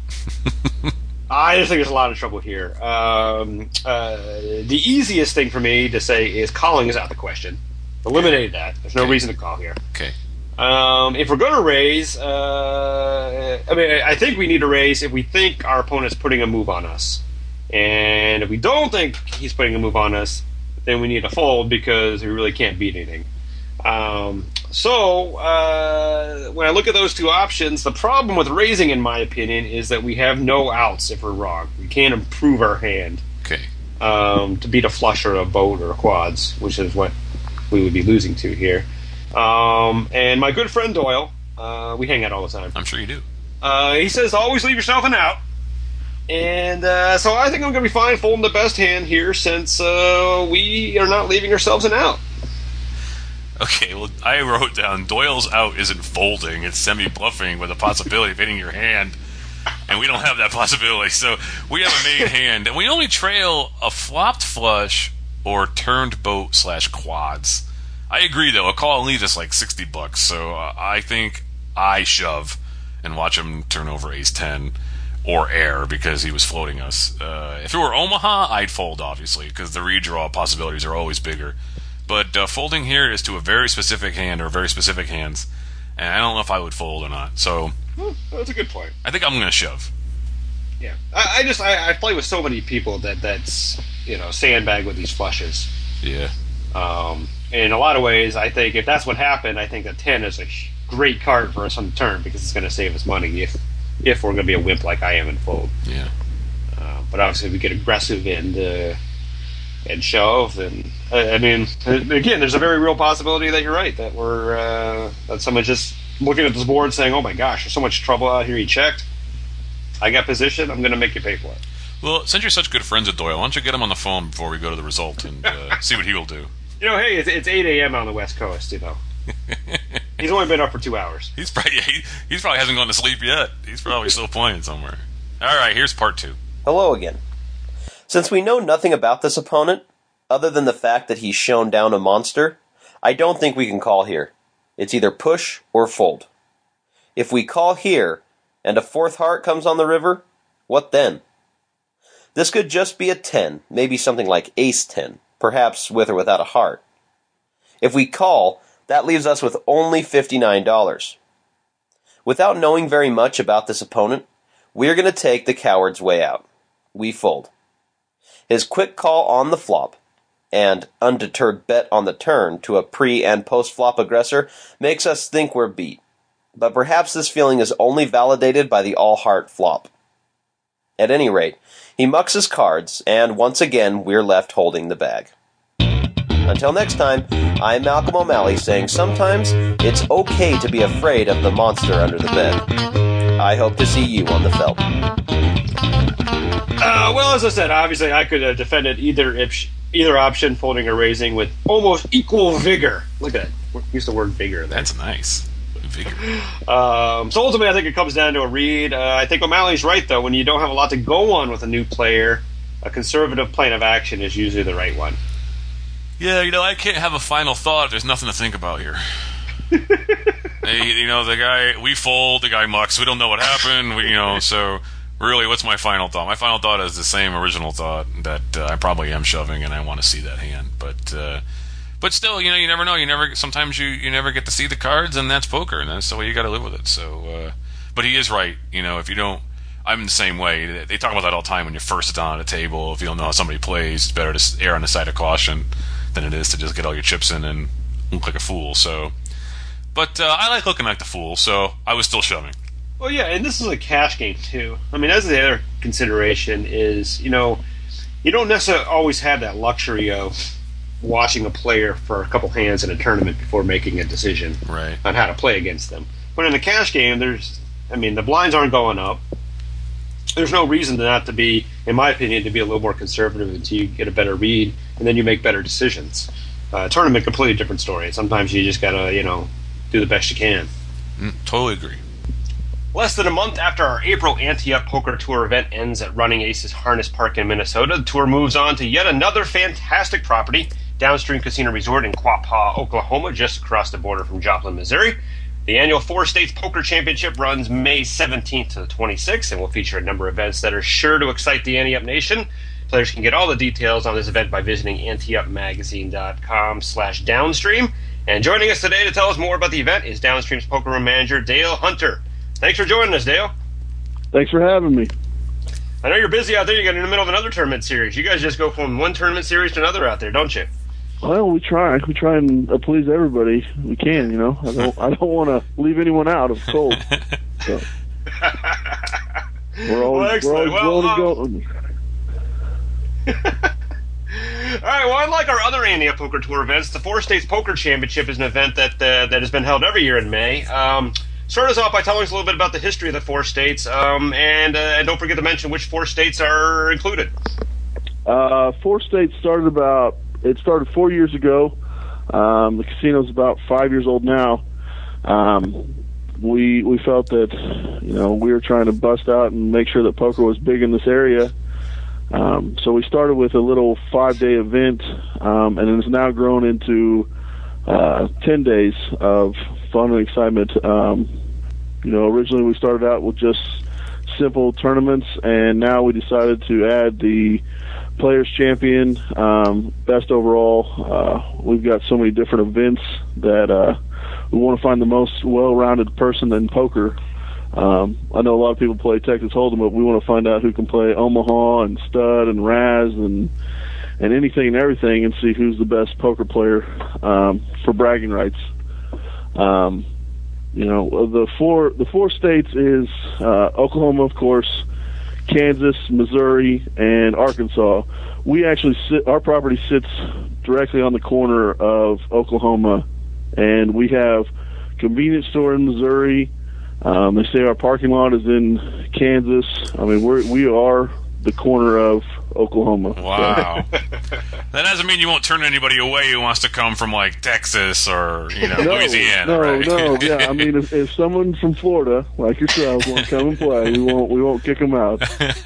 I just think there's a lot of trouble here. The easiest thing for me to say is calling is out of the question. Eliminated that. There's no reason to call here. Okay. If we're going to raise, I think we need to raise if we think our opponent's putting a move on us. And if we don't think he's putting a move on us, then we need to fold because we really can't beat anything. So when I look at those two options, the problem with raising, in my opinion, is that we have no outs if we're wrong. We can't improve our hand to beat a flush or a boat or a quads, which is what we would be losing to here. And my good friend Doyle, we hang out all the time. I'm sure you do. He says always leave yourself an out. And so I think I'm going to be fine folding the best hand here since we are not leaving ourselves an out. Okay, well, I wrote down Doyle's out isn't folding, it's semi-bluffing with a possibility of hitting your hand, and we don't have that possibility. So we have a made hand, and we only trail a flopped flush or turned boat / quads. I agree, though. A call leaves us like $60, so I think I shove and watch him turn over ace-10 or air because he was floating us. If it were Omaha, I'd fold, obviously, because the redraw possibilities are always bigger. But folding here is to a very specific hand or very specific hands, and I don't know if I would fold or not. So that's a good point. I think I'm going to shove. Yeah, I play with so many people that's sandbag with these flushes. Yeah. In a lot of ways, I think if that's what happened, I think that 10 is a great card for us on the turn because it's going to save us money if we're going to be a wimp like I am and fold. Yeah. But obviously, if we get aggressive and shove, and again, there's a very real possibility that you're right, that that someone's just looking at this board saying, "Oh my gosh, there's so much trouble out here." He checked. I got position. I'm going to make you pay for it. Well, since you're such good friends with Doyle, why don't you get him on the phone before we go to the result and see what he will do? Hey, it's 8 a.m. on the West Coast. He's only been up for 2 hours. He's probably hasn't gone to sleep yet. He's probably still playing somewhere. All right, here's part 2. Hello again. Since we know nothing about this opponent, other than the fact that he's shown down a monster, I don't think we can call here. It's either push or fold. If we call here, and a 4th heart comes on the river, what then? This could just be a 10, maybe something like ace-10, perhaps with or without a heart. If we call, that leaves us with only $59. Without knowing very much about this opponent, we're going to take the coward's way out. We fold. His quick call on the flop, and undeterred bet on the turn to a pre- and post-flop aggressor makes us think we're beat. but perhaps this feeling is only validated by the all-heart flop. At any rate, he mucks his cards, and once again, we're left holding the bag. Until next time, I'm Malcolm O'Malley saying sometimes it's okay to be afraid of the monster under the bed. I hope to see you on the felt. Well, as I said, obviously I could have defended either option, folding or raising, with almost equal vigor. Look at that. Use the word vigor there. That's nice. Vigor. So ultimately, I think it comes down to a read. I think O'Malley's right, though. When you don't have a lot to go on with a new player, a conservative plan of action is usually the right one. Yeah, I can't have a final thought. There's nothing to think about here. The guy, we fold, the guy mucks. We don't know what happened. So really, what's my final thought? My final thought is the same original thought, that I probably am shoving and I want to see that hand. But still, you never know. Sometimes you never get to see the cards, and that's poker, and that's the way you got to live with it. So, but he is right. If you don't, I'm the same way. They talk about that all the time when you first sit down at a table. If you don't know how somebody plays, it's better to err on the side of caution than it is to just get all your chips in and look like a fool. So, but I like looking like the fool, so I was still shoving. Well, yeah, and this is a cash game too. I mean, that's the other consideration is, you don't necessarily always have that luxury of watching a player for a couple hands in a tournament before making a decision on how to play against them. But in a cash game, the blinds aren't going up. There's no reason not to be, in my opinion, to be a little more conservative until you get a better read, and then you make better decisions. Tournament, completely different story. Sometimes you just gotta, do the best you can. Totally agree. Less than a month after our April Ante-Up Poker Tour event ends at Running Aces Harness Park in Minnesota, the tour moves on to yet another fantastic property, Downstream Casino Resort in Quapaw, Oklahoma, just across the border from Joplin, Missouri. The annual Four States Poker Championship runs May 17th to the 26th and will feature a number of events that are sure to excite the Ante-Up Nation. Players can get all the details on this event by visiting anteupmagazine.com/downstream. And joining us today to tell us more about the event is Downstream's poker room manager, Dale Hunter. Thanks for joining us, Dale. Thanks for having me. I know you're busy out there. You got in the middle of another tournament series. You guys just go from one tournament series to another out there, don't you? Well, we try. We try and please everybody we can. I don't want to leave anyone out of cold. So. We're always willing to go. All right. Well, unlike our other Ante-Up Poker Tour events, the Four States Poker Championship is an event that has been held every year in May. Start us off by telling us a little bit about the history of the four states, and don't forget to mention which four states are included. Four states started 4 years ago. The casino's about 5 years old now. We felt that we were trying to bust out and make sure that poker was big in this area. So we started with a little 5-day event, and it has now grown into 10 days of fun and excitement. Originally we started out with just simple tournaments, and now we decided to add the Players Champion, best overall. We've got so many different events that we want to find the most well-rounded person in poker. I know a lot of people play Texas Hold'em, but we want to find out who can play Omaha and Stud and Raz and anything and everything, and see who's the best poker player for bragging rights. The four states is Oklahoma, of course, Kansas, Missouri, and Arkansas. We actually our property sits directly on the corner of Oklahoma, and we have convenience store in Missouri. They say our parking lot is in Kansas. I mean, we are the corner of Oklahoma. Wow. That doesn't mean you won't turn anybody away who wants to come from like Texas or Louisiana. Right? No. Yeah, I mean, if someone from Florida like yourself want to come and play, we won't kick them out.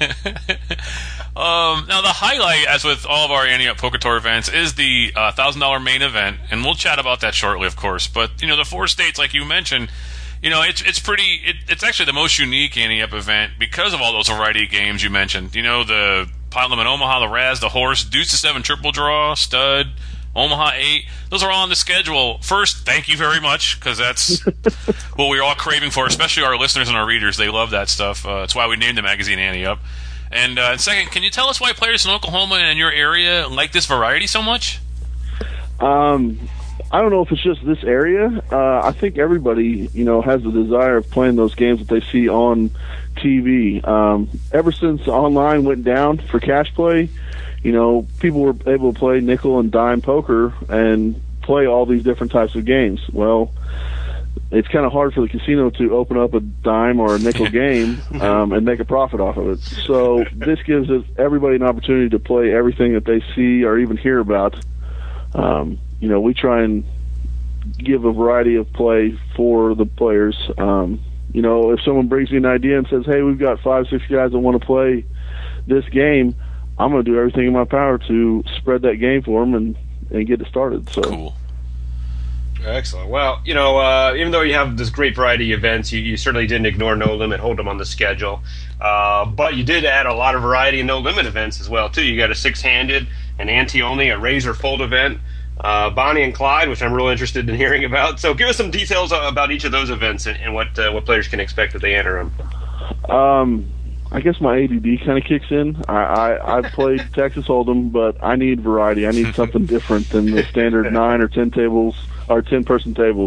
Now the highlight, as with all of our Ante-Up Poker Tour events, is the $1,000 main event, and we'll chat about that shortly, of course. But the four states, like you mentioned, it's actually the most unique Ante-Up event because of all those variety games you mentioned. The Pot Limit Omaha, the Raz, the Horse, Deuce to 7 triple draw, Stud, Omaha 8. Those are all on the schedule. First, thank you very much, because that's what we're all craving for, especially our listeners and our readers. They love that stuff. That's why we named the magazine Ante-Up. And second, can you tell us why players in Oklahoma and your area like this variety so much? I don't know if it's just this area. I think everybody, has the desire of playing those games that they see on TV. Ever since online went down for cash play, people were able to play nickel and dime poker and play all these different types of games. Well, it's kind of hard for the casino to open up a dime or a nickel game and make a profit off of it. So this gives everybody an opportunity to play everything that they see or even hear about. We try and give a variety of play for the players. If someone brings me an idea and says, hey, we've got 5-6 guys that want to play this game, I'm going to do everything in my power to spread that game for them and get it started. So cool. Excellent. Well, even though you have this great variety of events, you certainly didn't ignore No Limit Hold'em on the schedule. But you did add a lot of variety in No Limit events as well, too. You got a 6-handed, an ante-only, a razor fold event, Bonnie and Clyde, which I'm real interested in hearing about. So give us some details about each of those events and what players can expect if they enter them. I guess my ADD kind of kicks in. I played Texas Hold'em, but I need variety. I need something different than the standard 9 or 10 tables or 10-person tables.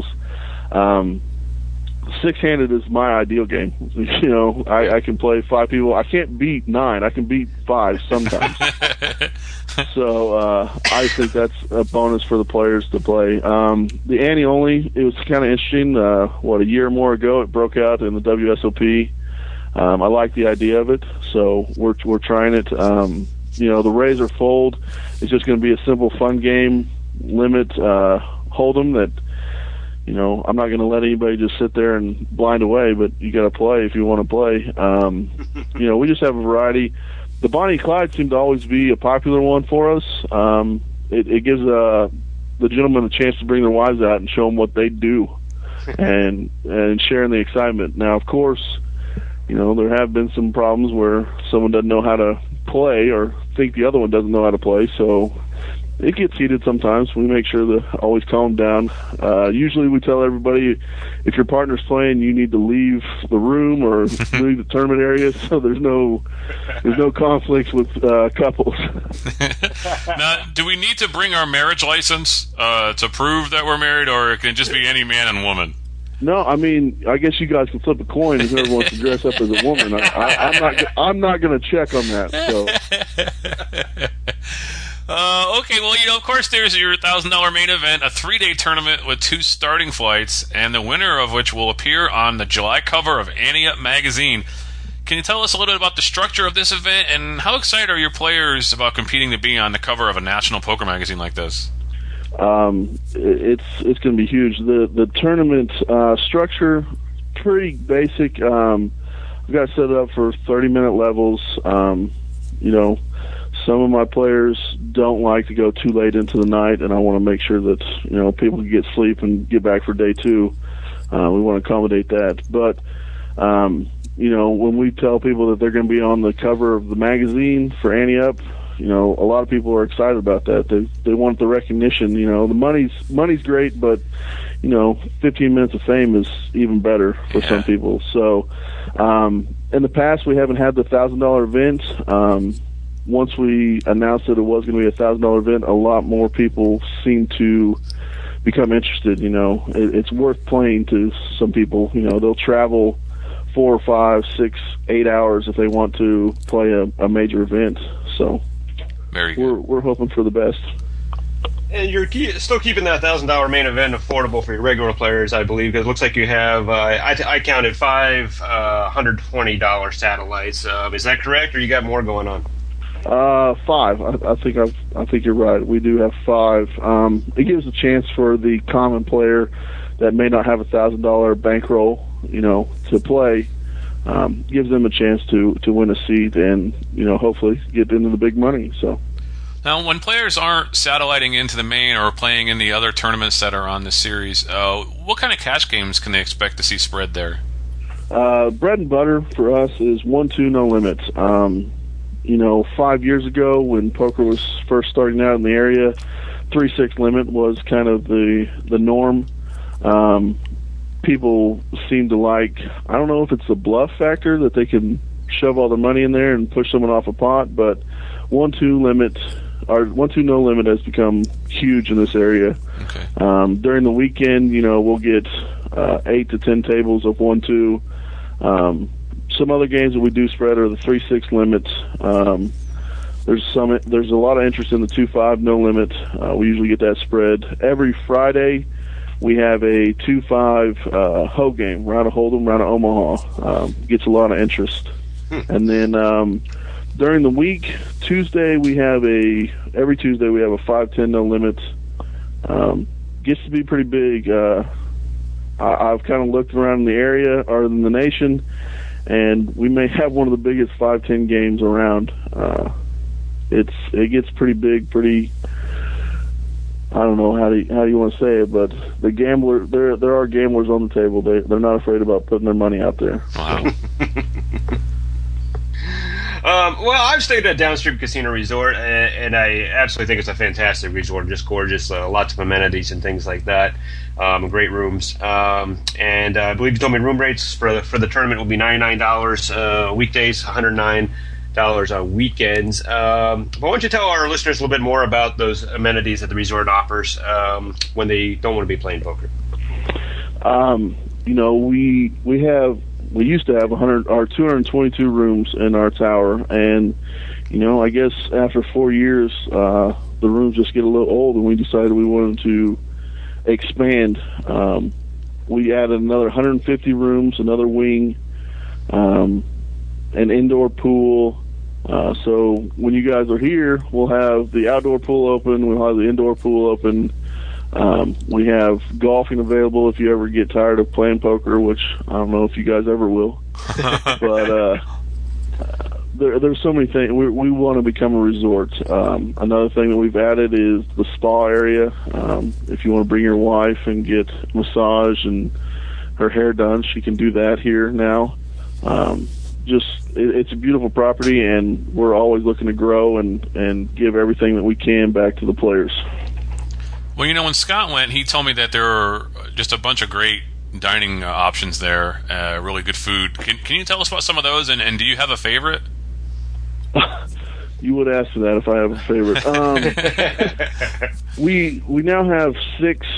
6-handed is my ideal game. I can play 5 people. I can't beat 9. I can beat 5 sometimes. So I think that's a bonus for the players to play. The ante only, it was kind of interesting. A year or more ago, it broke out in the WSOP. I like the idea of it, so we're trying it. The razor fold is just going to be a simple, fun game. Limit Hold'em that. I'm not going to let anybody just sit there and blind away, but you got to play if you want to play. We just have a variety. The Bonnie and Clyde seem to always be a popular one for us. It gives the gentlemen a chance to bring their wives out and show them what they do, and sharing the excitement. Now, of course, there have been some problems where someone doesn't know how to play or think the other one doesn't know how to play, so it gets heated sometimes. We make sure to always calm down. Usually we tell everybody if your partner's playing, you need to leave the room or leave the tournament area, so there's no conflicts with couples. Now, do we need to bring our marriage license to prove that we're married, or can it just be any man and woman? No, I mean, I guess you guys can flip a coin if whoever wants to dress up as a woman. I'm not going to check on that. So. Okay, well, of course, there's your $1,000 main event, a 3-day tournament with 2 starting flights, and the winner of which will appear on the July cover of Ante Up magazine. Can you tell us a little bit about the structure of this event, and how excited are your players about competing to be on the cover of a national poker magazine like this? It's going to be huge. The tournament structure, pretty basic. We've got set up for 30-minute levels. Some of my players don't like to go too late into the night, and I want to make sure that people can get sleep and get back for day 2. We want to accommodate that. But when we tell people that they're going to be on the cover of the magazine for Ante Up, a lot of people are excited about that. They want the recognition. The money's great, but 15 minutes of fame is even better for some people. So in the past, we haven't had the $1,000 event. Once we announced that it was going to be a $1,000 event, a lot more people seem to become interested. It's worth playing to some people. They'll travel 4 or 5, 6, 8 hours if they want to play a major event. So very good. We're hoping for the best. And you're still keeping that $1,000 main event affordable for your regular players, I believe, because it looks like you have, I counted 5 $120 satellites. Is that correct, or you got more going on? 5. I think you're right. We do have 5. It gives a chance for the common player that may not have $1,000 bankroll, to play. Gives them a chance to win a seat and hopefully get into the big money. So. Now, when players aren't satelliting into the main or playing in the other tournaments that are on the series, what kind of cash games can they expect to see spread there? Bread and butter for us is 1-2 no limit. 5 years ago when poker was first starting out in the area, 3-6 limit was kind of the norm. People seem to like, I don't know if it's the bluff factor that they can shove all their money in there and push someone off a pot, but 1-2 limit our 1-2 no limit has become huge in this area. Okay. During the weekend, we'll get 8 to 10 tables of 1-2. Some other games that we do spread are the 3-6 limits. There's a lot of interest in the 2-5 no limit. We usually get that spread every Friday. We have a 2-5 hoe game, round of Hold'em, round of Omaha. Gets a lot of interest. And then during the week, every Tuesday we have a 5-10 no limit. Gets to be pretty big. I've kind of looked around in the area or in the nation, and we may have one of the biggest 5-10 games around. It gets pretty big, pretty. I don't know how do you want to say it, but the gambler there are gamblers on the table. They're not afraid about putting their money out there. Wow. Well, I've stayed at Downstream Casino Resort, and I absolutely think it's a fantastic resort, just gorgeous, lots of amenities and things like that, great rooms. And I believe you told me room rates for the tournament will be $99 weekdays, $109 on weekends. But why don't you tell our listeners a little bit more about those amenities that the resort offers when they don't want to be playing poker? We used to have 222 rooms in our tower, and I guess after 4 years, the rooms just get a little old, and we decided we wanted to expand. We added another 150 rooms, another wing, an indoor pool. So when you guys are here, we'll have the outdoor pool open, we'll have the indoor pool open. We have golfing available if you ever get tired of playing poker, which I don't know if you guys ever will. But there's so many things. We want to become a resort. Another thing that we've added is the spa area. If you want to bring your wife and get massage and her hair done, she can do that here now. It's a beautiful property, and we're always looking to grow and give everything that we can back to the players. Well, when Scott went, he told me that there are just a bunch of great dining options there, really good food. Can you tell us about some of those, and do you have a favorite? You would ask for that if I have a favorite. We now have 6,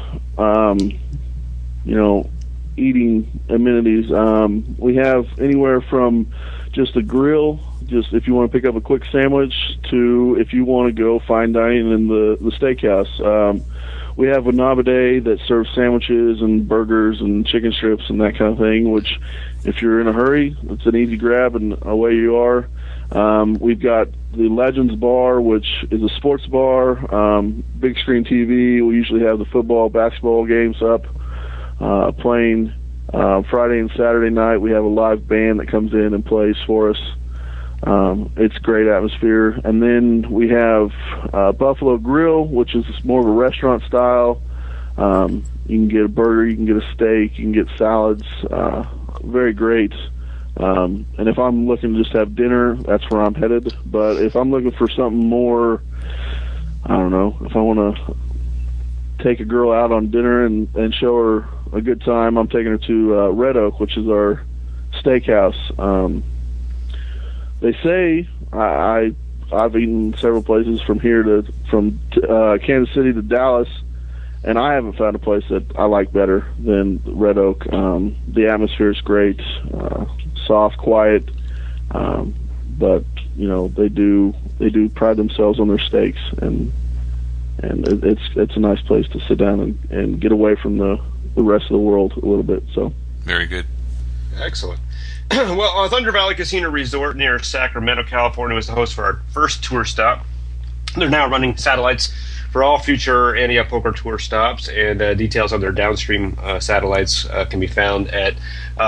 eating amenities. We have anywhere from just a grill, just if you want to pick up a quick sandwich, to if you want to go fine dining in the steakhouse. We have a Nabade that serves sandwiches and burgers and chicken strips and that kind of thing, which if you're in a hurry, it's an easy grab and away you are. We've got the Legends Bar, which is a sports bar, big screen TV. We usually have the football, basketball games up, playing. Friday and Saturday night, we have a live band that comes in and plays for us. It's a great atmosphere. And then we have Buffalo Grill, which is more of a restaurant style. You can get a burger, you can get a steak, you can get salads. Very great. And if I'm looking to just have dinner, that's where I'm headed. But if I'm looking for something more, I don't know, if I want to take a girl out on dinner and show her a good time, I'm taking her to Red Oak, which is our steakhouse. They say I've eaten several places from Kansas City to Dallas, and I haven't found a place that I like better than Red Oak. The atmosphere is great, soft, quiet, but they do pride themselves on their steaks, and it's a nice place to sit down and get away from the rest of the world a little bit. So very good. Excellent. Well, Thunder Valley Casino Resort near Sacramento, California was the host for our first tour stop. They're now running satellites for all future Ante Up Poker Tour stops, and details on their downstream satellites can be found at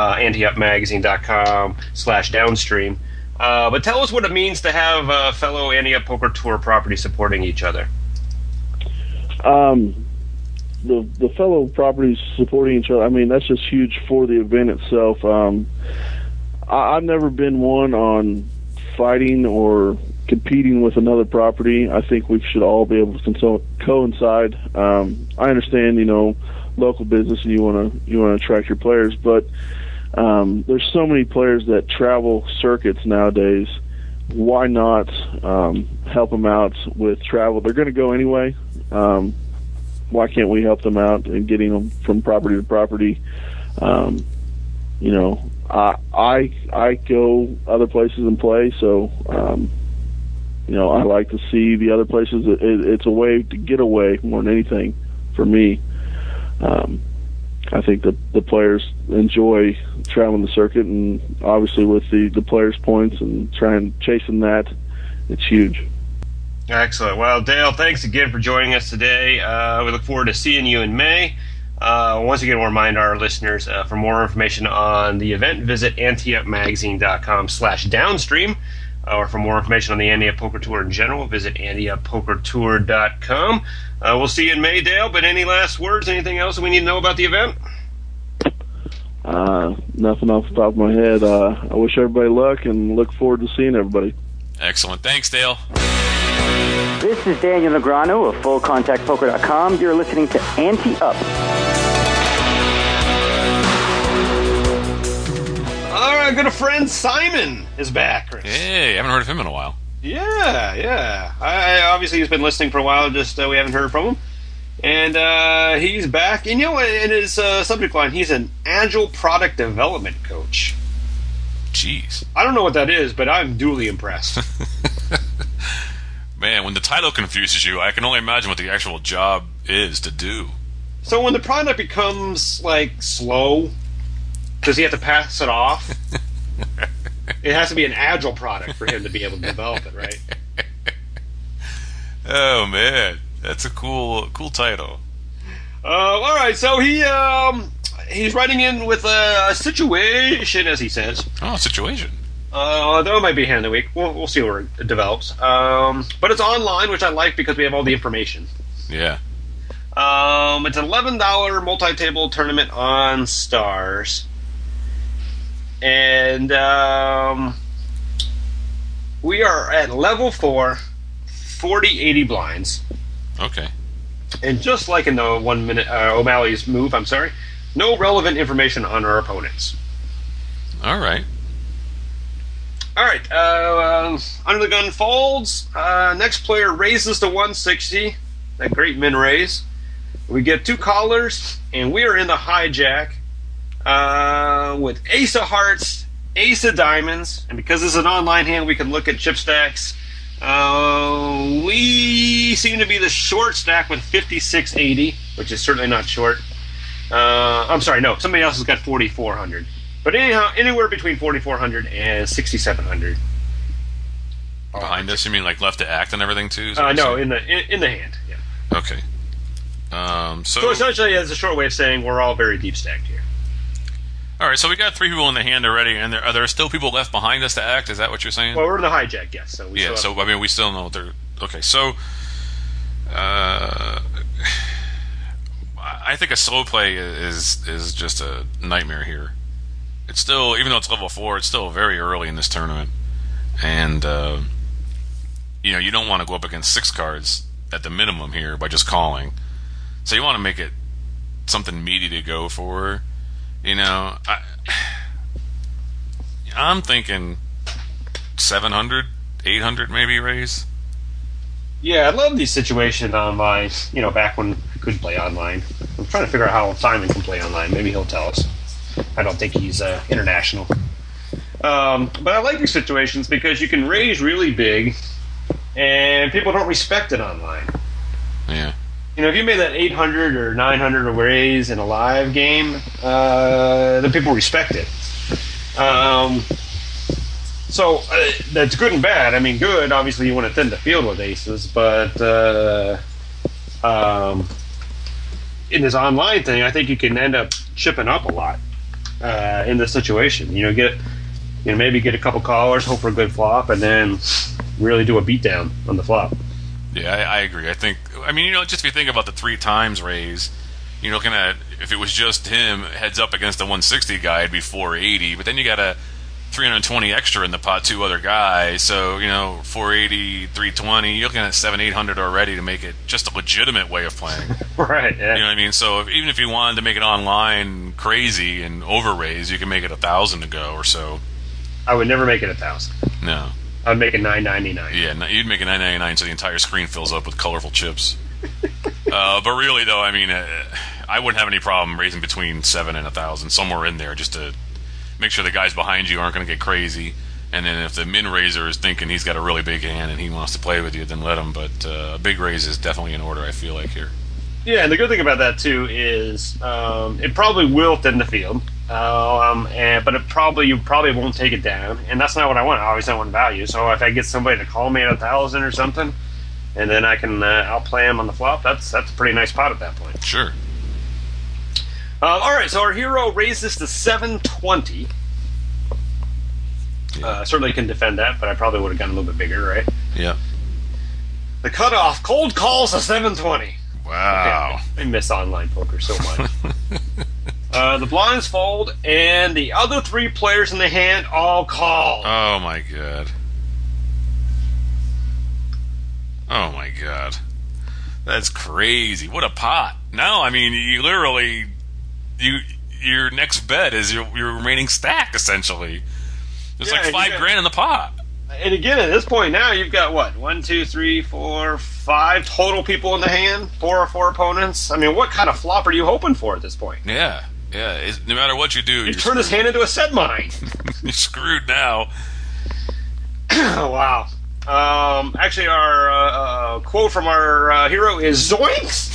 anteupmagazine.com/downstream. But tell us what it means to have fellow Ante Up Poker Tour properties supporting each other. The fellow properties supporting each other, I mean, that's just huge for the event itself. I've never been one on fighting or competing with another property. I think we should all be able to coincide. I understand, local business, and you want to attract your players, but there's so many players that travel circuits nowadays. why not help them out with travel? They're going to go anyway. Why can't we help them out in getting them from property to property? You know, I go other places and play, so you know, I like to see the other places. It's a way to get away more than anything for me. I think the players enjoy traveling the circuit, and obviously with the players' points and chasing that, it's huge. Excellent. Well, Dale, thanks again for joining us today. We look forward to seeing you in May. Once again, we'll remind our listeners, for more information on the event, visit anteupmagazine.com/downstream. Or for more information on the Ante Up Poker Tour in general, visit anteuppokertour.com. We'll see you in May, Dale, but any last words, anything else that we need to know about the event? Nothing off the top of my head. I wish everybody luck and look forward to seeing everybody. Excellent. Thanks, Dale. This is Daniel Negreanu of FullContactPoker.com. You're listening to Ante Up. Our good friend Simon is back, Chris. Hey, I haven't heard of him in a while. Yeah. Obviously, he's been listening for a while, just we haven't heard from him. And he's back. And, you know, in his subject line, he's an Agile Product Development Coach. Jeez. I don't know what that is, but I'm duly impressed. Man, when the title confuses you, I can only imagine what the actual job is to do. So when the product becomes, like, slow, does he have to pass it off? It has to be an agile product for him to be able to develop it, right? Oh, man. That's a cool title. All right, so he's writing in with a situation, as he says. Oh, situation. That might be a hand of the week. We'll see where it develops. But it's online, which I like because we have all the information. Yeah. It's an $11 multi-table tournament on Stars. And we are at level 4, 40-80 blinds. Okay. And just like in the 1 minute O'Malley's move, no relevant information on our opponents. All right. Under the gun folds. Next player raises to 160. That great min raise. We get 2 callers, and we are in the hijack with Ace of Hearts, Ace of Diamonds, and because this is an online hand, we can look at chip stacks. We seem to be the short stack with 5680, which is certainly not short. I'm sorry, no, somebody else has got 4400. But anyhow, anywhere between 4400 and 6700. Behind us, you mean like left to act and everything too? No, in the hand. Yeah. Okay. So essentially, it's a short way of saying we're all very deep stacked here. All right, so we got 3 people in the hand already, and are there still people left behind us to act? Is that what you're saying? Well, we're in the hijack, yes. So we we still know they're okay. So, I think a slow play is just a nightmare here. It's still, even though it's level 4, it's still very early in this tournament, and you don't want to go up against 6 cards at the minimum here by just calling. So you want to make it something meaty to go for. I'm thinking 700, 800 maybe raise. Yeah, I love these situations online, back when I could play online. I'm trying to figure out how Simon can play online. Maybe he'll tell us. I don't think he's international. But I like these situations because you can raise really big and people don't respect it online. Yeah. If you made that 800 or 900 raise in a live game, then people respect it. So that's good and bad. I mean, good, obviously you want to thin the field with aces, but in this online thing, I think you can end up chipping up a lot in this situation. Maybe get a couple callers, hope for a good flop, and then really do a beatdown on the flop. Yeah, I agree. just if you think about the 3 times raise, you're looking at, if it was just him heads up against the 160 guy, it'd be 480, but then you got a 320 extra in the pot, 2 other guys, so 480, 320, you're looking at 700-800 already to make it just a legitimate way of playing. Right. Yeah. You know what I mean? So even if you wanted to make it online crazy and over raise, you can make it 1,000 to go or so. I would never make it 1,000. No. I'd make it $9.99. Yeah, you'd make it $9.99 so the entire screen fills up with colorful chips. But really, though, I mean, I wouldn't have any problem raising between 7 and 1,000, somewhere in there, just to make sure the guys behind you aren't going to get crazy. And then if the min raiser is thinking he's got a really big hand and he wants to play with you, then let him. But a big raise is definitely in order, I feel like, here. Yeah, and the good thing about that, too, is it probably will thin the field. But you probably won't take it down. And that's not what I want. I always want value. So if I get somebody to call me at 1,000 or something, and then I can outplay him on the flop, that's a pretty nice pot at that point. Sure. All right, so our hero raises to 720. Certainly can defend that, but I probably would have gone a little bit bigger, right? Yeah. The cutoff, cold calls to 720. Wow. Okay, I miss online poker so much. The blinds fold, and the other 3 players in the hand all call. Oh, my God. Oh, my God. That's crazy. What a pot. No, I mean, you literally... Your next bet is your remaining stack, essentially. There's like $5,000 in the pot. And again, at this point now, you've got what? 1, 2, 3, 4, 5 total people in the hand? 4 opponents? I mean, what kind of flop are you hoping for at this point? Yeah. No matter what you do, you turn this hand into a set mine. You're screwed now. Wow. Actually, our quote from our hero is "Zoinks!"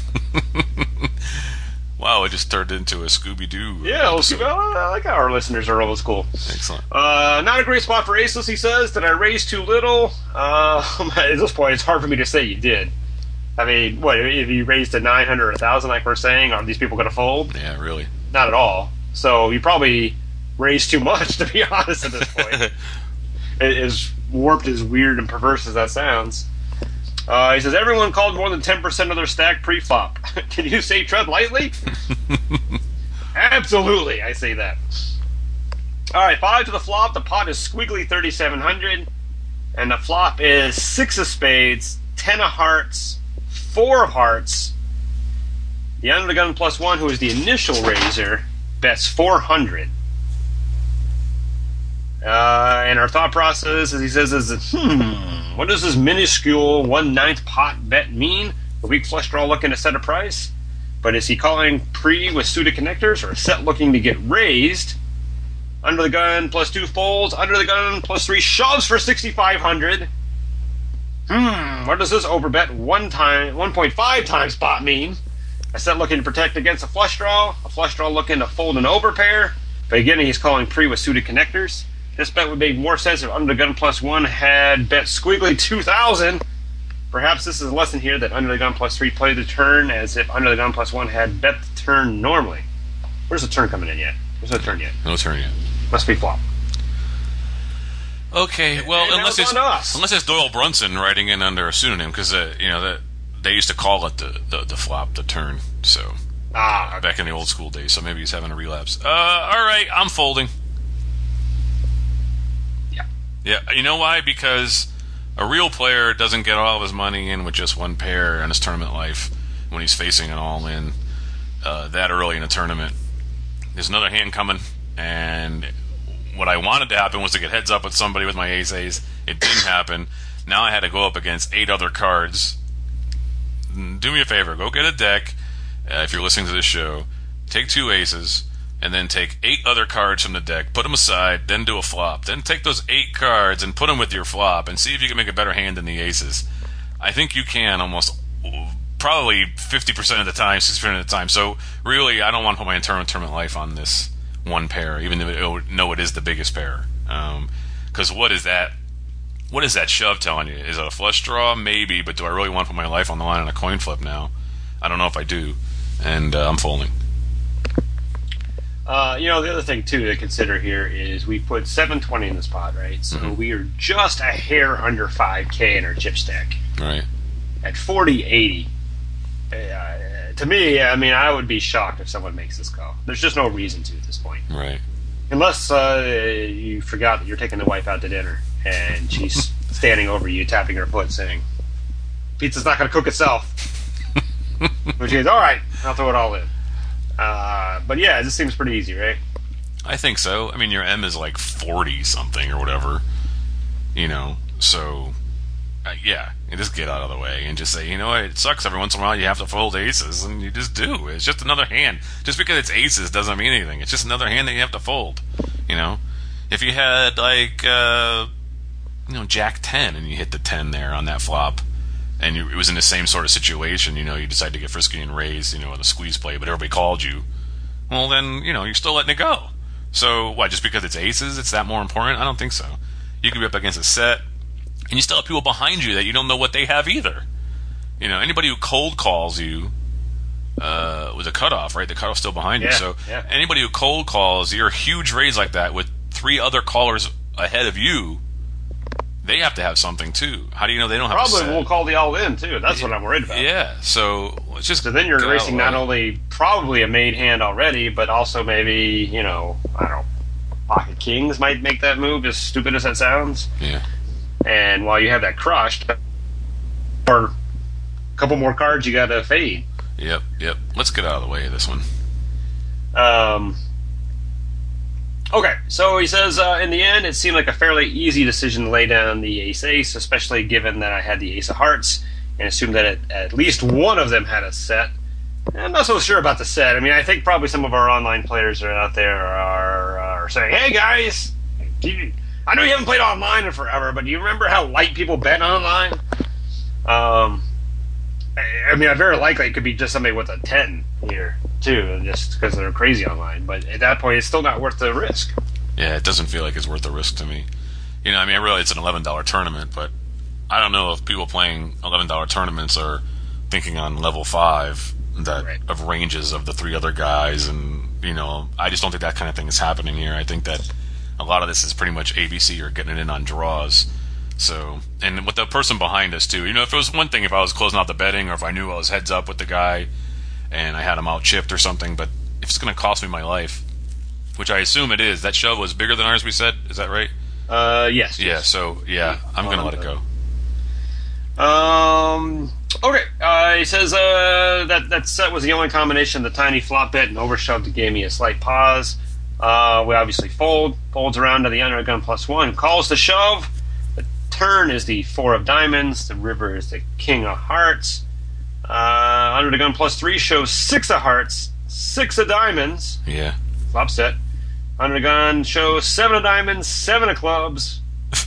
Wow, it just turned into a Scooby-Doo. Yeah, I like how our listeners are old school. Excellent. Not a great spot for aces, he says. Did I raise too little? At this point, it's hard for me to say you did. I mean, what, if you raised to 900 or 1,000, like we're saying, are these people going to fold? Yeah, really. Not at all. So you probably raised too much, to be honest, at this point. As warped, as weird, and perverse as that sounds. He says, everyone called more than 10% of their stack pre-flop. Can you say tread lightly? Absolutely, I say that. All right, 5 to the flop. The pot is squiggly 3,700. And the flop is 6 of spades, 10 of hearts, 4 of hearts. The under the gun +1, who is the initial raiser, bets 400. And our thought process, as he says, is what does this minuscule 1/9 pot bet mean? A weak flush draw looking to set a price? But is he calling pre with suited connectors, or a set looking to get raised? Under the gun +2 folds, under the gun +3 shoves for 6,500. What does this overbet 1.5 times pot mean? A set looking to protect against a flush draw looking to fold an overpair. But again, he's calling pre with suited connectors. This bet would make more sense if Under the Gun +1 had bet squiggly 2,000. Perhaps this is a lesson here that Under the Gun +3 played the turn as if Under the Gun +1 had bet the turn normally. Where's the turn coming in yet? There's no turn yet. No turn yet. Must be flop. Okay, well, unless it's Doyle Brunson writing in under a pseudonym, because they used to call it the flop, the turn. So back in the old school days. So maybe he's having a relapse. All right, I'm folding. Yeah, you know why? Because a real player doesn't get all of his money in with just one pair in his tournament life when he's facing an all-in that early in a tournament. There's another hand coming, and what I wanted to happen was to get heads up with somebody with my ace-ace. It didn't happen. Now I had to go up against 8 other cards. Do me a favor. Go get a deck, if you're listening to this show. Take 2 aces. And then take 8 other cards from the deck, put them aside, then do a flop. Then take those 8 cards and put them with your flop and see if you can make a better hand than the aces. I think you can almost, probably 50% of the time, 60% of the time. So really, I don't want to put my entire tournament life on this one pair, even though it is the biggest pair. Because what is that shove telling you? Is it a flush draw? Maybe, but do I really want to put my life on the line on a coin flip now? I don't know if I do, and I'm folding. The other thing, too, to consider here is we put 720 in this pot, right? So we are just a hair under 5K in our chip stack. Right. At 40-80. To me, I mean, I would be shocked if someone makes this call. There's just no reason to at this point. Right. Unless you forgot that you're taking the wife out to dinner, and she's standing over you, tapping her foot, saying, pizza's not going to cook itself. Which is, all right, I'll throw it all in. But yeah, this seems pretty easy, right? I think so. I mean, your M is like 40 something or whatever. So, yeah, you just get out of the way and just say, it sucks every once in a while you have to fold aces, and you just do. It's just another hand. Just because it's aces doesn't mean anything. It's just another hand that you have to fold, If you had, Jack 10 and you hit the 10 there on that flop, and it was in the same sort of situation, you decide to get frisky and raise, in a squeeze play, but everybody called you, well, then, you're still letting it go. So, what, just because it's aces, it's that more important? I don't think so. You could be up against a set, and you still have people behind you that you don't know what they have either. Anybody who cold calls you with a cutoff, right? The cutoff's still behind you. So, anybody who cold calls your huge raise like that with 3 other callers ahead of you, they have to have something too. How do you know they don't have? Probably won't call the all-in too. That's what I'm worried about. Yeah. So it's just. So then you're racing not only probably a made hand already, but also maybe I don't know, pocket kings might make that move. As stupid as that sounds. Yeah. And while you have that crushed, or a couple more cards you got to fade. Yep. Let's get out of the way of this one. Okay, so he says, in the end, it seemed like a fairly easy decision to lay down the ace-ace, especially given that I had the ace of hearts, and assumed that at least one of them had a set. I'm not so sure about the set. I mean, I think probably some of our online players are out there are saying, hey, guys, I know you haven't played online in forever, but do you remember how light people bet online? Very likely it could be just somebody with a 10 here, too, just because they're crazy online. But at that point, it's still not worth the risk. Yeah, it doesn't feel like it's worth the risk to me. I realize it's an $11 tournament, but I don't know if people playing $11 tournaments are thinking on level 5 of ranges of the 3 other guys, and, I just don't think that kind of thing is happening here. I think that a lot of this is pretty much ABC or getting it in on draws. So, and with the person behind us too, if it was one thing if I was closing out the betting or if I knew I was heads up with the guy and I had him out chipped or something, but if it's going to cost me my life, which I assume it is, that shove was bigger than ours, we said, is that right? Yes. Yeah, so, I'm going to let it go. Okay, he says that set was the only combination of the tiny flop bet and overshoved gave me a slight pause. We obviously folds around to the under gun +1, calls the shove. Turn is the 4 of diamonds. The river is the king of hearts. Under the gun +3 shows 6 of hearts, 6 of diamonds. Yeah. Flop set. Under the gun shows 7 of diamonds, 7 of clubs.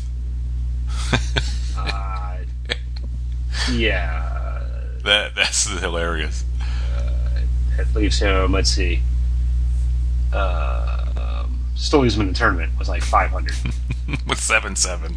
Yeah. That's hilarious. It leaves him, let's see. Still leaves him in the tournament. Was like 500. With 7-7.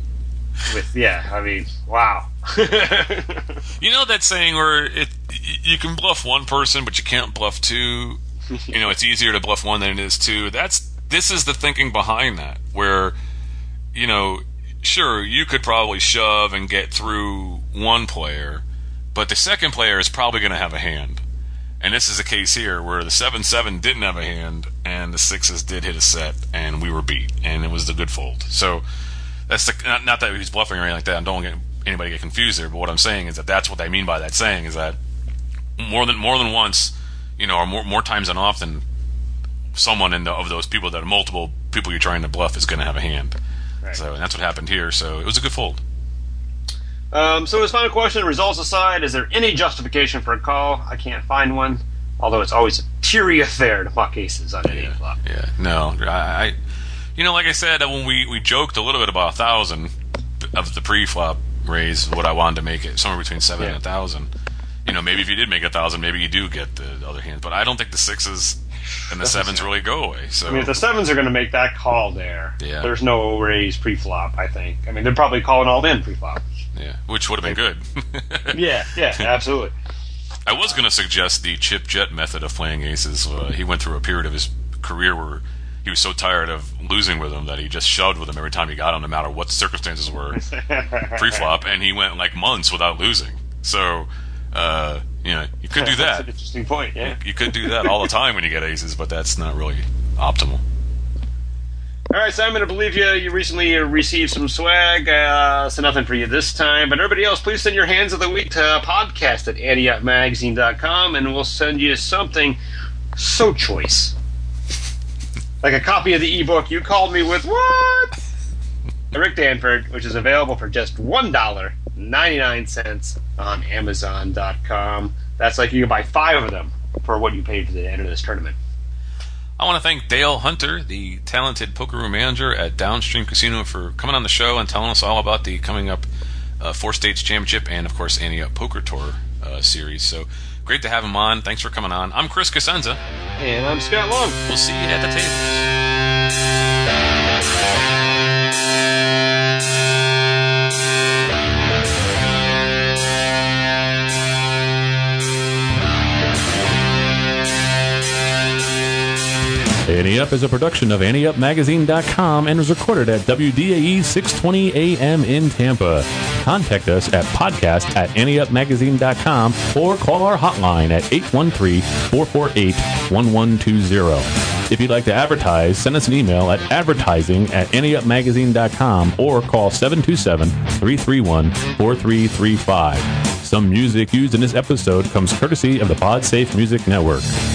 Wow. That saying where you can bluff one person, but you can't bluff 2. It's easier to bluff 1 than it is 2. This is the thinking behind that, where, sure, you could probably shove and get through one player, but the second player is probably going to have a hand. And this is a case here where the 7-7 didn't have a hand, and the 6s did hit a set, and we were beat, and it was the good fold. So that's not that he's bluffing or anything like that. I don't want anybody to get confused there. But what I'm saying is that's what I mean by that saying is that more than once, or more times than often, someone of those people that are multiple people you're trying to bluff is going to have a hand. Right. So and that's what happened here. So it was a good fold. So his final question: results aside, is there any justification for a call? I can't find one. Although it's always a teary affair to muck aces on any flop. Yeah. No, I like I said, when we joked a little bit about 1,000 of the pre-flop raise, what I wanted to make it somewhere between 7 and 1,000. Maybe if you did make 1,000, maybe you do get the other hand. But I don't think the 6s and the 7s really go away. So if the 7s are going to make that call there, there's no raise pre-flop, I think. They're probably calling all in pre-flop. Yeah, which would have been good. yeah, absolutely. I was going to suggest the chip jet method of playing aces. He went through a period of his career where he was so tired of losing with them that he just shoved with them every time he got them, no matter what the circumstances were pre-flop, and he went months without losing. So, you could do that. That's an interesting point, yeah. You could do that all the time when you get aces, but that's not really optimal. All right, Simon, I believe you recently received some swag, so nothing for you this time. But everybody else, please send your hands of the week to podcast@anteupmagazine.com, and we'll send you something so choice. Like a copy of the ebook you called me with, what? Rick Danford, which is available for just $1.99 on Amazon.com. That's like you can buy 5 of them for what you paid for the end of this tournament. I want to thank Dale Hunter, the talented poker room manager at Downstream Casino, for coming on the show and telling us all about the coming up 4 States Championship and, of course, Ante Up Poker Tour series. So great to have him on. Thanks for coming on. I'm Chris Cosenza. And I'm Scott Long. We'll see you at the table. Ante Up is a production of AnteUpMagazine.com and was recorded at WDAE 620 AM in Tampa. Contact us at podcast@AnteUpMagazine.com or call our hotline at 813-448-1120. If you'd like to advertise, send us an email at advertising@AnteUpMagazine.com or call 727-331-4335. Some music used in this episode comes courtesy of the PodSafe Music Network.